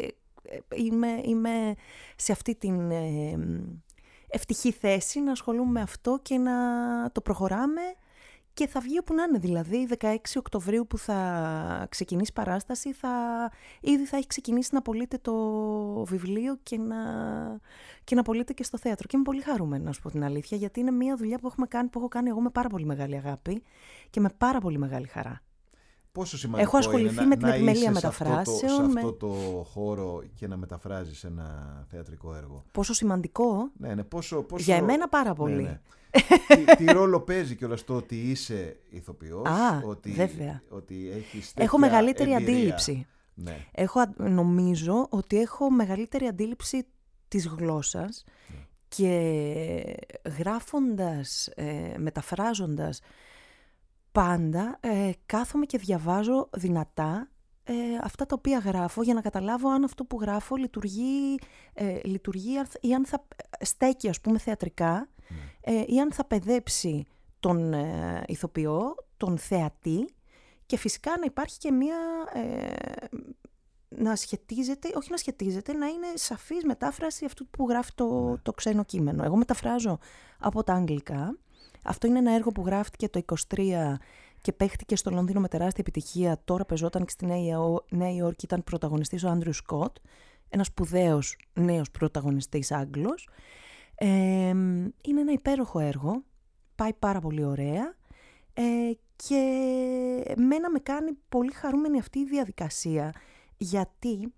είμαι σε αυτή την ευτυχή θέση να ασχολούμαι με αυτό και να το προχωράμε και θα βγει όπου να είναι. Δηλαδή 16 Οκτωβρίου που θα ξεκινήσει παράσταση ήδη θα έχει ξεκινήσει να πωλείται το βιβλίο και να πωλείται και στο θέατρο. Και είμαι πολύ χαρούμενη, να σου πω την αλήθεια, γιατί είναι μια δουλειά που έχω κάνει εγώ με πάρα πολύ μεγάλη αγάπη και με πάρα πολύ μεγάλη χαρά. Πόσο σημαντικό έχω ασχοληθεί είναι με την επιμέλεια μεταφράσεων. Σε αυτό το χώρο και να μεταφράζεις ένα θεατρικό έργο. Πόσο σημαντικό? Ναι, πόσο... Για εμένα πάρα πολύ. Ναι. τι ρόλο παίζει κιόλας το ότι είσαι ηθοποιός? Βέβαια. Ότι έχεις τέτοια έχω μεγαλύτερη εμπειρία. Αντίληψη. Ναι. Νομίζω ότι έχω μεγαλύτερη αντίληψη της γλώσσας Και γράφοντας, μεταφράζοντας, πάντα κάθομαι και διαβάζω δυνατά αυτά τα οποία γράφω για να καταλάβω αν αυτό που γράφω λειτουργεί ή αν θα στέκει, ας πούμε, θεατρικά ή αν θα παιδέψει τον ηθοποιό, τον θεατή, και φυσικά να υπάρχει και μία... να είναι σαφής μετάφραση αυτού που γράφει το ξένο κείμενο. Εγώ μεταφράζω από τα αγγλικά. Αυτό είναι ένα έργο που γράφτηκε το 23 και παίχτηκε στο Λονδίνο με τεράστια επιτυχία. Τώρα πεζόταν και στη Νέα Υόρκη, ήταν πρωταγωνιστής ο Άντριου Σκοτ, ένας σπουδαίος νέος πρωταγωνιστής Άγγλος. Είναι ένα υπέροχο έργο, πάει πάρα πολύ ωραία και μένα με κάνει πολύ χαρούμενη αυτή η διαδικασία, γιατί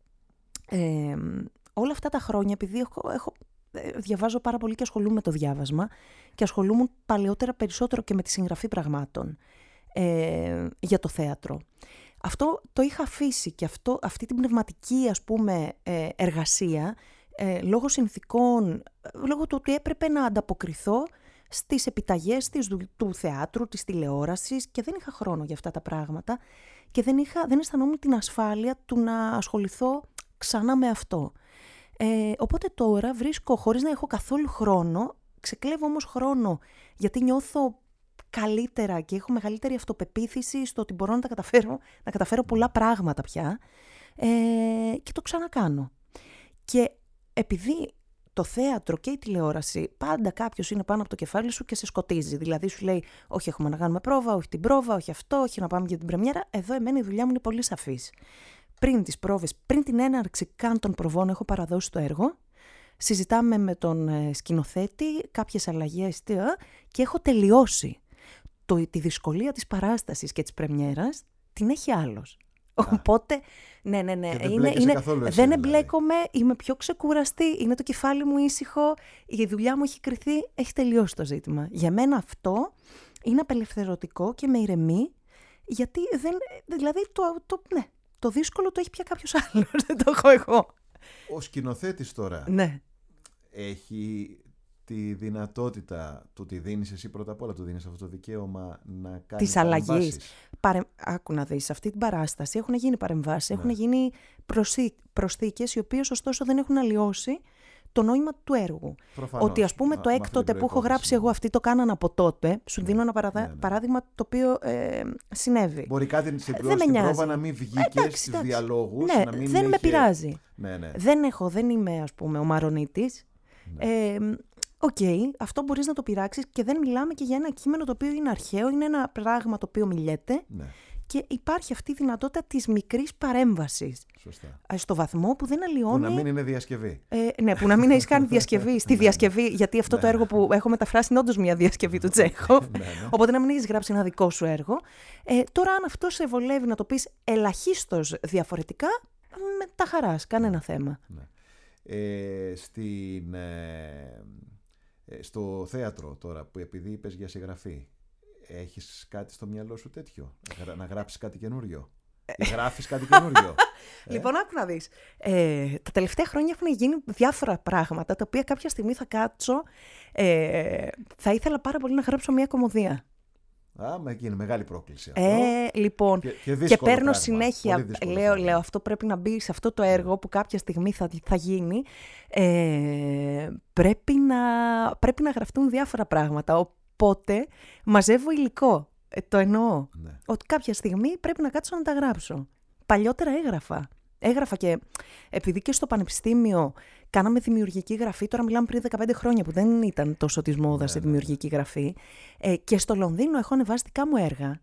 όλα αυτά τα χρόνια, επειδή διαβάζω πάρα πολύ και ασχολούμαι με το διάβασμα και ασχολούμαι παλαιότερα περισσότερο και με τη συγγραφή πραγμάτων για το θέατρο. Αυτό το είχα αφήσει και αυτή την πνευματική, ας πούμε, εργασία, λόγω συνθηκών, λόγω του ότι έπρεπε να ανταποκριθώ στις επιταγές του θεάτρου, της τηλεόρασης, και δεν είχα χρόνο για αυτά τα πράγματα και δεν αισθανόμουν την ασφάλεια του να ασχοληθώ ξανά με αυτό. Οπότε τώρα βρίσκω, χωρίς να έχω καθόλου χρόνο, ξεκλέβω όμως χρόνο, γιατί νιώθω καλύτερα και έχω μεγαλύτερη αυτοπεποίθηση στο ότι μπορώ να καταφέρω πολλά πράγματα πια, και το ξανακάνω. Και επειδή το θέατρο και η τηλεόραση, πάντα κάποιος είναι πάνω από το κεφάλι σου και σε σκοτίζει. Δηλαδή σου λέει, όχι, έχουμε να κάνουμε πρόβα, όχι την πρόβα, όχι αυτό, όχι να πάμε για την πρεμιέρα. Εδώ εμένα η δουλειά μου είναι πολύ σαφής. Πριν τις πρόβες, πριν την έναρξη καν των προβών, έχω παραδώσει το έργο. Συζητάμε με τον σκηνοθέτη κάποιες αλλαγές και έχω τελειώσει. Τη δυσκολία της παράστασης και της πρεμιέρας την έχει άλλος. Οπότε, ναι. Δεν εμπλέκομαι, είμαι πιο ξεκουραστή, είναι το κεφάλι μου ήσυχο, η δουλειά μου έχει κρυθεί, έχει τελειώσει το ζήτημα. Για μένα αυτό είναι απελευθερωτικό και με ηρεμεί, γιατί το δύσκολο το έχει πια κάποιος άλλος, δεν το έχω εγώ. Ο σκηνοθέτης τώρα έχει τη δυνατότητα, του τη δίνεις εσύ πρώτα απ' όλα, του δίνεις αυτό το δικαίωμα να κάνει της αλλαγής. Άκου να δεις, σε αυτή την παράσταση έχουν γίνει παρεμβάσεις, έχουν γίνει προσθήκες, οι οποίες ωστόσο δεν έχουν αλλοιώσει το νόημα του έργου. Προφανώς. Ότι, ας πούμε, το έκτοτε που έχω γράψει εγώ, αυτοί το κάνανε από τότε. Σου δίνω ένα παράδειγμα το οποίο συνέβη. Μπορεί κάτι στην πρόβα να μην βγήκε στους διαλόγους. Ναι, να μην δεν με πειράζει. Ναι. Δεν είμαι, ας πούμε, ο Μαρονίτης. Οκ, αυτό μπορείς να το πειράξεις, και δεν μιλάμε και για ένα κείμενο το οποίο είναι αρχαίο, είναι ένα πράγμα το οποίο μιλιέται. Ναι. Και υπάρχει αυτή η δυνατότητα της μικρής παρέμβασης. Σωστά. Στο βαθμό που δεν αλλοιώνει. Που να μην είναι διασκευή. Ναι, που να μην έχεις κάνει διασκευή. Στη διασκευή, γιατί αυτό το έργο που έχω μεταφράσει είναι όντως μια διασκευή του Τσέχοφ. Οπότε να μην έχεις γράψει ένα δικό σου έργο. Τώρα, αν αυτό σε βολεύει να το πεις ελαχίστως διαφορετικά, με τα χαράς, κανένα θέμα. Ναι. Στο θέατρο τώρα, που επειδή είπες για συγγραφή, έχεις κάτι στο μυαλό σου τέτοιο, να γράψεις κάτι καινούριο? Γράφεις κάτι καινούριο? Λοιπόν, άκου να δεις. Τα τελευταία χρόνια έχουν γίνει διάφορα πράγματα, τα οποία κάποια στιγμή θα κάτσω. Θα ήθελα πάρα πολύ να γράψω μια κωμωδία. Είναι μεγάλη πρόκληση αυτό. Λοιπόν, και παίρνω πράγμα. Συνέχεια, λέω, αυτό πρέπει να μπει σε αυτό το έργο που κάποια στιγμή θα γίνει. Πρέπει να γραφτούν διάφορα πράγματα. Οπότε μαζεύω υλικό. Το εννοώ. Ναι. Ότι κάποια στιγμή πρέπει να κάτσω να τα γράψω. Παλιότερα έγραφα και επειδή και στο πανεπιστήμιο κάναμε δημιουργική γραφή, τώρα μιλάμε πριν 15 χρόνια που δεν ήταν τόσο της μόδας η δημιουργική γραφή, και στο Λονδίνο έχω ανεβάσει δικά μου έργα.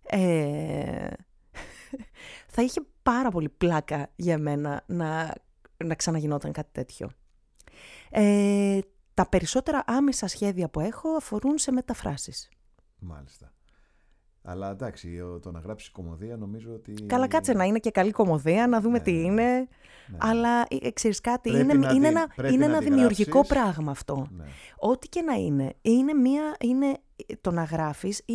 Θα είχε πάρα πολύ πλάκα για μένα να ξαναγινόταν κάτι τέτοιο. Τα περισσότερα άμεσα σχέδια που έχω αφορούν σε μεταφράσεις. Μάλιστα. Αλλά εντάξει, το να γράψεις κωμωδία νομίζω ότι... Καλά, κάτσε να είναι και καλή κωμωδία, να δούμε τι είναι. Ναι. Αλλά ξέρεις κάτι, είναι ένα δημιουργικό πράγμα αυτό. Ναι. Ό,τι και να είναι. Το να γράφεις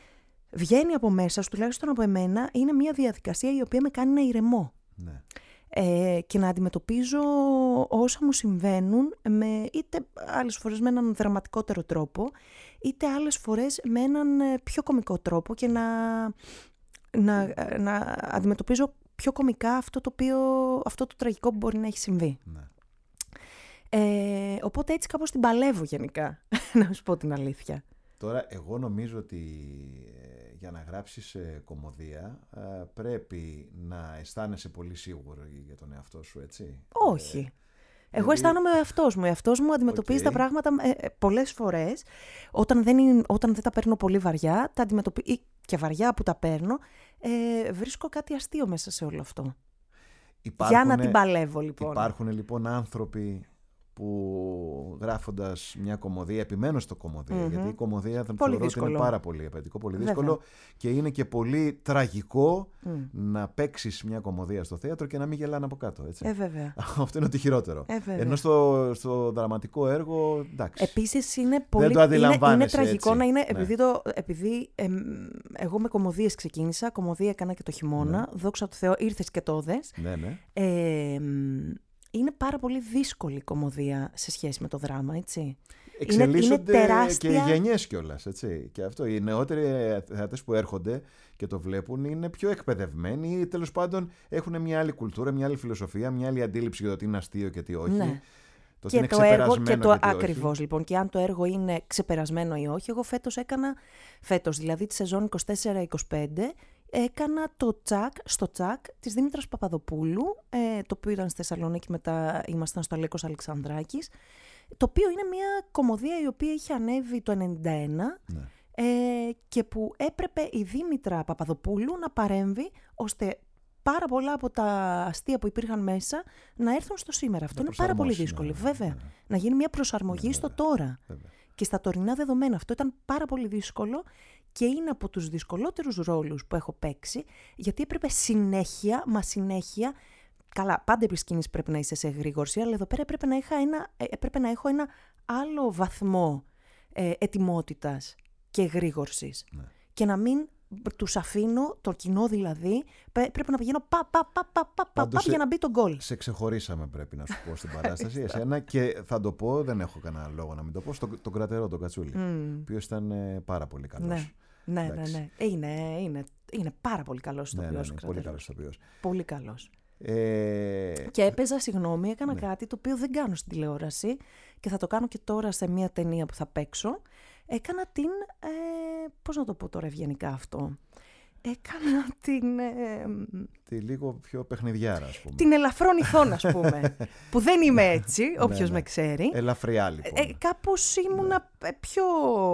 βγαίνει από μέσα σου, τουλάχιστον από εμένα, είναι μια διαδικασία η οποία με κάνει να ηρεμώ. Ναι. και να αντιμετωπίζω όσα μου συμβαίνουν είτε άλλες φορές με έναν δραματικότερο τρόπο, είτε άλλες φορές με έναν πιο κωμικό τρόπο και να αντιμετωπίζω πιο κωμικά αυτό το τραγικό που μπορεί να έχει συμβεί. Ναι. Οπότε έτσι κάπως την παλεύω γενικά, να σου πω την αλήθεια. Τώρα, εγώ νομίζω ότι για να γράψεις κωμωδία πρέπει να αισθάνεσαι πολύ σίγουρο για τον εαυτό σου, έτσι. Όχι. Εγώ αισθάνομαι ο εαυτός μου. Ο εαυτός μου αντιμετωπίζει τα πράγματα πολλές φορές. Όταν δεν τα παίρνω πολύ βαριά, ή και βαριά που τα παίρνω, βρίσκω κάτι αστείο μέσα σε όλο αυτό. Για να την παλεύω, λοιπόν. Υπάρχουν λοιπόν άνθρωποι που γράφοντας μια κωμωδία, επιμένω στο κωμωδία, γιατί η κωμωδία θα θεωρώ ότι είναι πάρα πολύ απαιτητικό, πολύ δύσκολο και είναι και πολύ τραγικό να παίξεις μια κωμωδία στο θέατρο και να μην γελάνε από κάτω. Έτσι. Βέβαια. Αυτό είναι το χειρότερο. Ενώ στο δραματικό έργο, εντάξει. Επίσης είναι πολύ είναι τραγικό έτσι. Να είναι, επειδή εγώ με κωμωδίες ξεκίνησα, κωμωδία έκανα και το χειμώνα, δόξα τω Θεώ, ήρθες και το δες. Ναι. Είναι πάρα πολύ δύσκολη η κωμωδία σε σχέση με το δράμα, έτσι. Εξελίσσονται είναι τεράστια... και οι γενιές κιόλας, έτσι. Και αυτό, οι νεότεροι θεατές που έρχονται και το βλέπουν είναι πιο εκπαιδευμένοι ή τέλος πάντων έχουν μια άλλη κουλτούρα, μια άλλη φιλοσοφία, μια άλλη αντίληψη για το τι είναι αστείο και τι όχι. Ναι. Και το έργο και το ακριβώς λοιπόν. Και αν το έργο είναι ξεπερασμένο ή όχι, εγώ φέτος δηλαδή τη σεζόν 24-25, έκανα στο τσακ της Δήμητρας Παπαδοπούλου, το οποίο ήταν στη Θεσσαλονίκη, μετά ήμασταν στο Αλέκος Αλεξανδράκης, το οποίο είναι μια κωμωδία η οποία είχε ανέβει το 1991 και που έπρεπε η Δήμητρα Παπαδοπούλου να παρέμβει ώστε πάρα πολλά από τα αστεία που υπήρχαν μέσα να έρθουν στο σήμερα. Αυτό είναι πάρα πολύ δύσκολο, βέβαια. Να γίνει μια προσαρμογή στο τώρα. Και στα τωρινά δεδομένα. Αυτό ήταν πάρα πολύ δύσκολο και είναι από τους δυσκολότερους ρόλους που έχω παίξει, γιατί έπρεπε συνέχεια, καλά, πάντα επί σκηνής πρέπει να είσαι σε εγρήγορση, αλλά εδώ πέρα έπρεπε να έχω ένα άλλο βαθμό ετοιμότητας και εγρήγορσης. Ναι. Και να μην τους αφήνω, το κοινό δηλαδή, πρέπει να πηγαίνω για να μπει το γκολ. Σε ξεχωρίσαμε, πρέπει να σου πω, στην παράσταση. Εσένα, και θα το πω, δεν έχω κανένα λόγο να μην το πω, τον Κρατερό, τον Κατσούλη, ο οποίος ήταν πάρα πολύ καλός. Ναι. Είναι πάρα πολύ καλός ηθοποιός. Ναι, πολύ καλός ηθοποιός. Πολύ καλός. Και έπαιζα, έκανα κάτι το οποίο δεν κάνω στην τηλεόραση και θα το κάνω και τώρα σε μια ταινία που θα παίξω. Έκανα την... πώς να το πω τώρα ευγενικά αυτό... Έκανα την... Τη λίγο πιο παιχνιδιάρα, ας πούμε. Την ελαφρόν ηθών, ας πούμε. Που δεν είμαι έτσι, όποιος με ξέρει. Ελαφριά, λοιπόν. Κάπως ήμουνα πιο...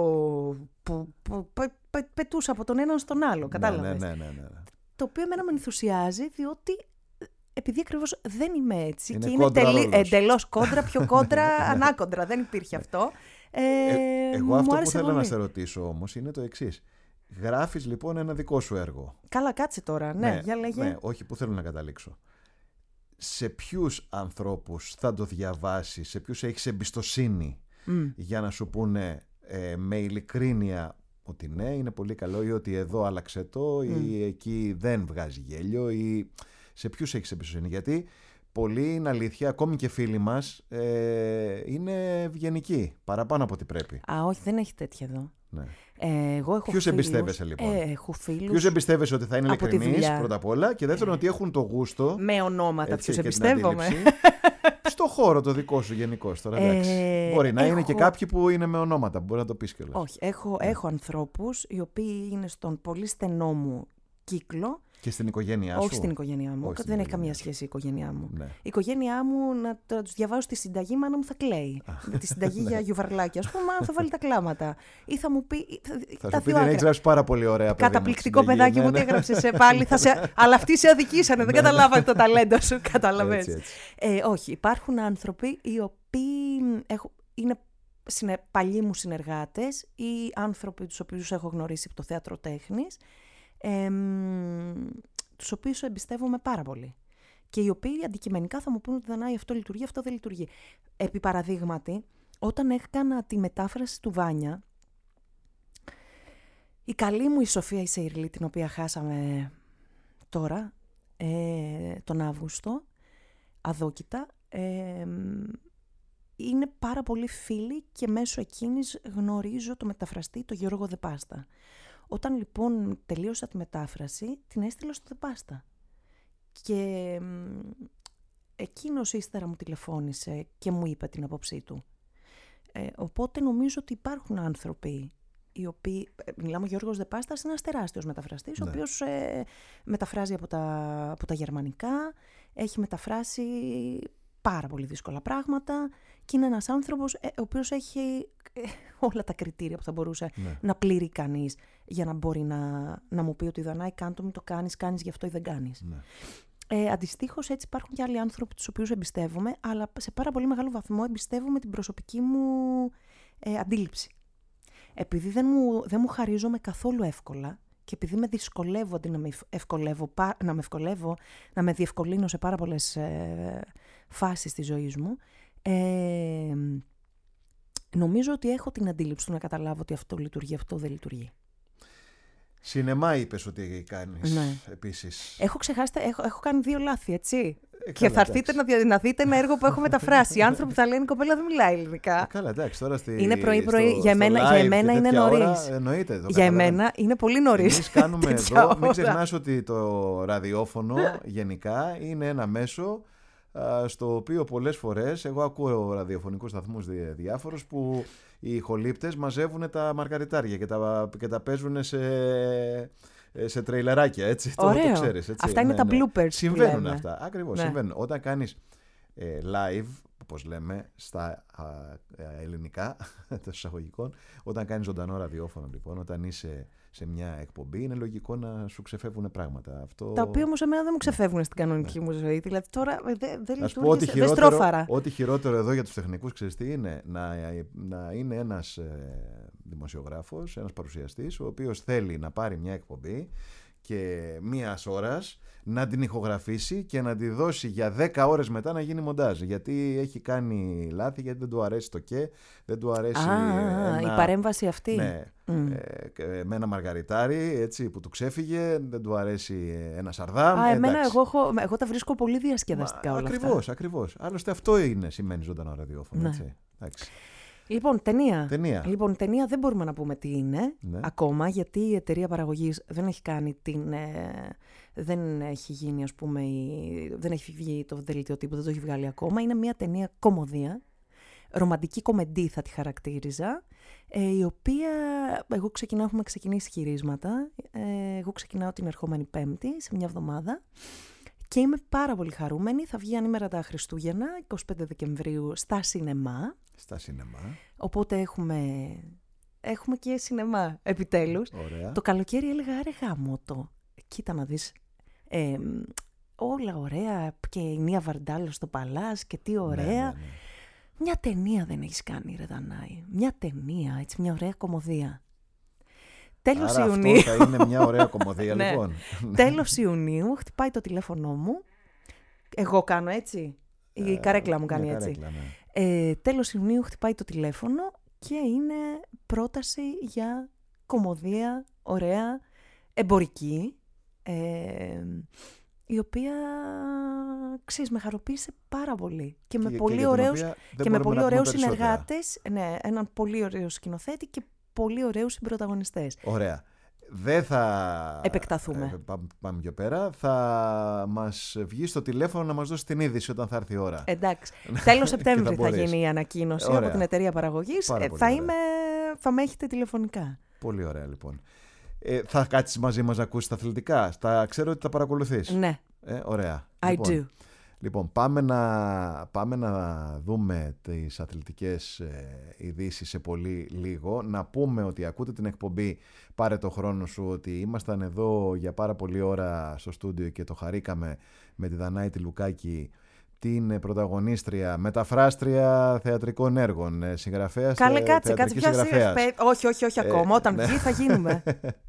πετούσα από τον έναν στον άλλο, κατάλαβες. Ναι. Το οποίο εμένα με ενθουσιάζει, διότι... Επειδή ακριβώς δεν είμαι έτσι είναι και είναι εντελώς κόντρα, πιο κόντρα, ανάκοντρα. Δεν υπήρχε αυτό. Εγώ αυτό που θέλω να σε ρωτήσω όμως είναι το εξής. Γράφεις λοιπόν ένα δικό σου έργο. Καλά, κάτσε τώρα. Ναι, για λέγε. Ναι, όχι, που θέλω να καταλήξω. Σε ποιους ανθρώπους θα το διαβάσεις, σε ποιους έχεις εμπιστοσύνη για να σου πούνε με ειλικρίνεια ότι ναι, είναι πολύ καλό, ή ότι εδώ άλλαξε το, ή εκεί δεν βγάζει γέλιο, ή σε ποιους έχεις εμπιστοσύνη? Γιατί πολλοί, είναι αλήθεια, ακόμη και φίλοι μας, είναι ευγενικοί παραπάνω από ό,τι πρέπει. Όχι, δεν έχει τέτοια εδώ. Ναι. Εγώ έχω ποιους εμπιστεύεσαι λοιπόν? Έχω φίλους. Ποιους εμπιστεύεσαι ότι θα είναι ειλικρινείς πρώτα απ' όλα, και δεύτερον ότι έχουν το γούστο. Με ονόματα, ποιους εμπιστεύομαι. Στο χώρο το δικό σου γενικώς τώρα, εντάξει. Μπορεί να είναι και κάποιοι που είναι με ονόματα, μπορεί να το πεις κιόλας. Όχι, έχω ανθρώπους οι οποίοι είναι στον πολύ στενό μου κύκλο. Και στην οικογένειά σου? Όχι στην οικογένειά μου. Δεν έχει καμία σχέση η οικογένειά μου. Ναι. Η οικογένειά μου, να τους διαβάζω τη συνταγή, μάνα μου θα κλαίει. Τη συνταγή για γιουβαρλάκια, ας πούμε, θα βάλει τα κλάματα. Ή θα μου πει. Θα σου πει ότι έχει γράψει πάρα πολύ ωραία παιδιά. Καταπληκτικό παιδάκι μου, τι έγραψε πάλι. Αλλά αυτοί σε αδικήσανε, δεν καταλάβανε το ταλέντο σου. Καταλαβαίνεις. Όχι, υπάρχουν άνθρωποι οι οποίοι είναι παλιοί μου συνεργάτες ή άνθρωποι τους οποίους έχω γνωρίσει από το θέατρο τέχνης. Τους οποίους εμπιστεύομαι πάρα πολύ και οι οποίοι αντικειμενικά θα μου πούν ότι αυτό λειτουργεί, αυτό δεν λειτουργεί. Επί παραδείγματι, όταν έκανα τη μετάφραση του Βάνια, η καλή μου η Σοφία η Σεϊρλή, την οποία χάσαμε τώρα τον Αύγουστο, αδόκητα, είναι πάρα πολύ φίλοι και μέσω εκείνης γνωρίζω το μεταφραστή, τον Γιώργο Δεπάστα. Όταν λοιπόν τελείωσα τη μετάφραση, την έστειλα στο Δεπάστα. Και εκείνος ύστερα μου τηλεφώνησε και μου είπε την απόψή του. Οπότε νομίζω ότι υπάρχουν άνθρωποι οι οποίοι... Μιλάμε, ο Γιώργος Δεπάστας είναι ένας τεράστιος μεταφραστής, ο οποίος μεταφράζει από τα γερμανικά, έχει μεταφράσει πάρα πολύ δύσκολα πράγματα και είναι ένας άνθρωπος ο οποίος έχει όλα τα κριτήρια που θα μπορούσε να πληρεί κανείς για να μπορεί να μου πει ότι Δανάη, κάντο μου το κάνεις γι' αυτό ή δεν κάνεις. Αντιστοίχως έτσι υπάρχουν και άλλοι άνθρωποι τους οποίους εμπιστεύομαι, αλλά σε πάρα πολύ μεγάλο βαθμό εμπιστεύομαι την προσωπική μου αντίληψη. Επειδή δεν μου χαρίζομαι καθόλου εύκολα και επειδή με δυσκολεύω αντί να με διευκολύνω σε πάρα πολλές φάσεις της ζωής μου, νομίζω ότι έχω την αντίληψη του να καταλάβω ότι αυτό λειτουργεί, αυτό δεν λειτουργεί. Σινεμά είπες ότι κάνεις επίσης. Έχω ξεχάσει, έχω κάνει 2 λάθη, έτσι. Και θα έρθετε να δείτε ένα έργο που έχω μεταφράσει. Οι άνθρωποι θα λένε η κοπέλα δεν μιλάει ελληνικά. Καλά, εντάξει, τώρα είναι πρωί-πρωί. Για εμένα είναι νωρίς. Εννοείται. Για εμένα είναι πολύ νωρίς. Εμείς κάνουμε εδώ, μην ξεχνάς ότι το ραδιόφωνο γενικά είναι ένα μέσο στο οποίο πολλές φορές εγώ ακούω ραδιοφωνικούς σταθμούς διάφορους που οι ηχολήπτες μαζεύουν τα μαργαριτάρια και τα παίζουν σε τρέιλεράκια, έτσι. Το ξέρεις, έτσι. Αυτά είναι τα bloopers. Συμβαίνουν αυτά. Ακριβώς, συμβαίνουν. Όταν κάνεις live, όπως λέμε, στα ελληνικά, των εισαγωγικών, όταν κάνεις ζωντανό ραδιόφωνο, λοιπόν, όταν είσαι σε μια εκπομπή, είναι λογικό να σου ξεφεύγουν πράγματα. Τα οποία όμως εμένα δεν μου ξεφεύγουν στην κανονική μου ζωή. Δηλαδή τώρα δεν λειτουργήσε, δεν στρώφαρα. Ό,τι χειρότερο εδώ για τους τεχνικούς, ξέρεις τι είναι, να είναι ένας δημοσιογράφος, ένας παρουσιαστής, ο οποίος θέλει να πάρει μια εκπομπή και μίας ώρας να την ηχογραφήσει και να τη δώσει για 10 ώρες μετά να γίνει μοντάζ. Γιατί έχει κάνει λάθη, γιατί δεν του αρέσει το δεν του αρέσει η παρέμβαση αυτή. Ναι, με ένα μαργαριτάρι, έτσι, που του ξέφυγε, δεν του αρέσει ένα σαρδάμ. Εγώ τα βρίσκω πολύ διασκεδαστικά όλα αυτά. Ακριβώς. Άλλωστε αυτό σημαίνει ζωντανό ραδιόφωνο, έτσι. Εντάξει. Λοιπόν, ταινία δεν μπορούμε να πούμε τι είναι ακόμα, γιατί η εταιρεία παραγωγής δεν έχει κάνει δεν έχει γίνει, ας πούμε, δεν έχει βγει το δελτίο τύπου, δεν το έχει βγάλει ακόμα. Είναι μια ταινία κομμωδία, ρομαντική κομμεντή θα τη χαρακτήριζα, η οποία έχουμε ξεκινήσει χειρίσματα. Εγώ ξεκινάω την ερχόμενη Πέμπτη, σε μια εβδομάδα. Και είμαι πάρα πολύ χαρούμενη. Θα βγει ανήμερα τα Χριστούγεννα, 25 Δεκεμβρίου, στα σινεμά. Οπότε έχουμε και σινεμά, επιτέλους. Ωραία. Το καλοκαίρι έλεγα, ρε γάμο, κοίτα να δεις, όλα ωραία και η Νία Βαρντάλο στο Παλάς και τι ωραία. Ναι. Μια ταινία δεν έχεις κάνει, ρε Δανάη. Μια ταινία, έτσι, μια ωραία κομμωδία. Τέλος Ιουνίου. Αυτό θα είναι μια ωραία κομμωδία, λοιπόν. Τέλος Ιουνίου, χτυπάει το τηλέφωνο μου. Εγώ κάνω έτσι. Η καρέκλα μου κάνει έτσι. Καρέκλα, ναι. Τέλος Ιουνίου χτυπάει το τηλέφωνο και είναι πρόταση για κομμωδία, ωραία, εμπορική, η οποία, ξέρεις, με χαροποίησε πάρα πολύ. Και με πολύ ωραίους συνεργάτες, έναν πολύ ωραίο σκηνοθέτη και πολύ ωραίους συμπροταγωνιστές. Ωραία. Δεν θα επεκταθούμε. Πάμε πιο πέρα. Θα μας βγει στο τηλέφωνο να μας δώσει την είδηση όταν θα έρθει η ώρα. Εντάξει. Τέλος Σεπτέμβρη θα γίνει η ανακοίνωση από την εταιρεία παραγωγής. Θα με έχετε τηλεφωνικά. Πολύ ωραία, λοιπόν. Θα κάτσεις μαζί μας να ακούσεις τα αθλητικά. Ξέρω ότι τα παρακολουθείς. Ναι. Ωραία. I do. Λοιπόν, πάμε να δούμε τις αθλητικές ειδήσεις σε πολύ λίγο. Να πούμε ότι ακούτε την εκπομπή «Πάρε το χρόνο σου», ότι ήμασταν εδώ για πάρα πολλή ώρα στο στούντιο και το χαρήκαμε με τη Δανάη τη Λουκάκη, την πρωταγωνίστρια, μεταφράστρια θεατρικών έργων, συγγραφέας. Καλέ, κάτσε, όχι ακόμα. Όταν βγει θα γίνουμε.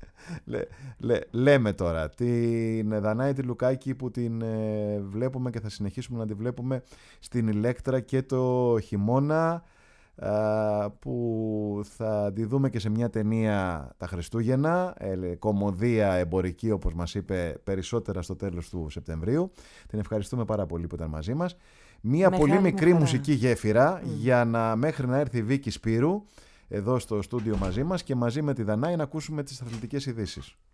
Λέμε τώρα την Δανάη τη Λουκάκη που την βλέπουμε και θα συνεχίσουμε να τη βλέπουμε στην Ηλέκτρα και το χειμώνα. που θα τη δούμε και σε μια ταινία τα Χριστούγεννα, κομμωδία εμπορική όπως μας είπε, περισσότερα στο τέλος του Σεπτεμβρίου. Την ευχαριστούμε πάρα πολύ που ήταν μαζί μας. Μια πολύ μικρή μουσική γέφυρα μέχρι να έρθει η Βίκη Σπύρου εδώ στο στούντιο μαζί μας και μαζί με τη Δανάη να ακούσουμε τις αθλητικές ειδήσεις.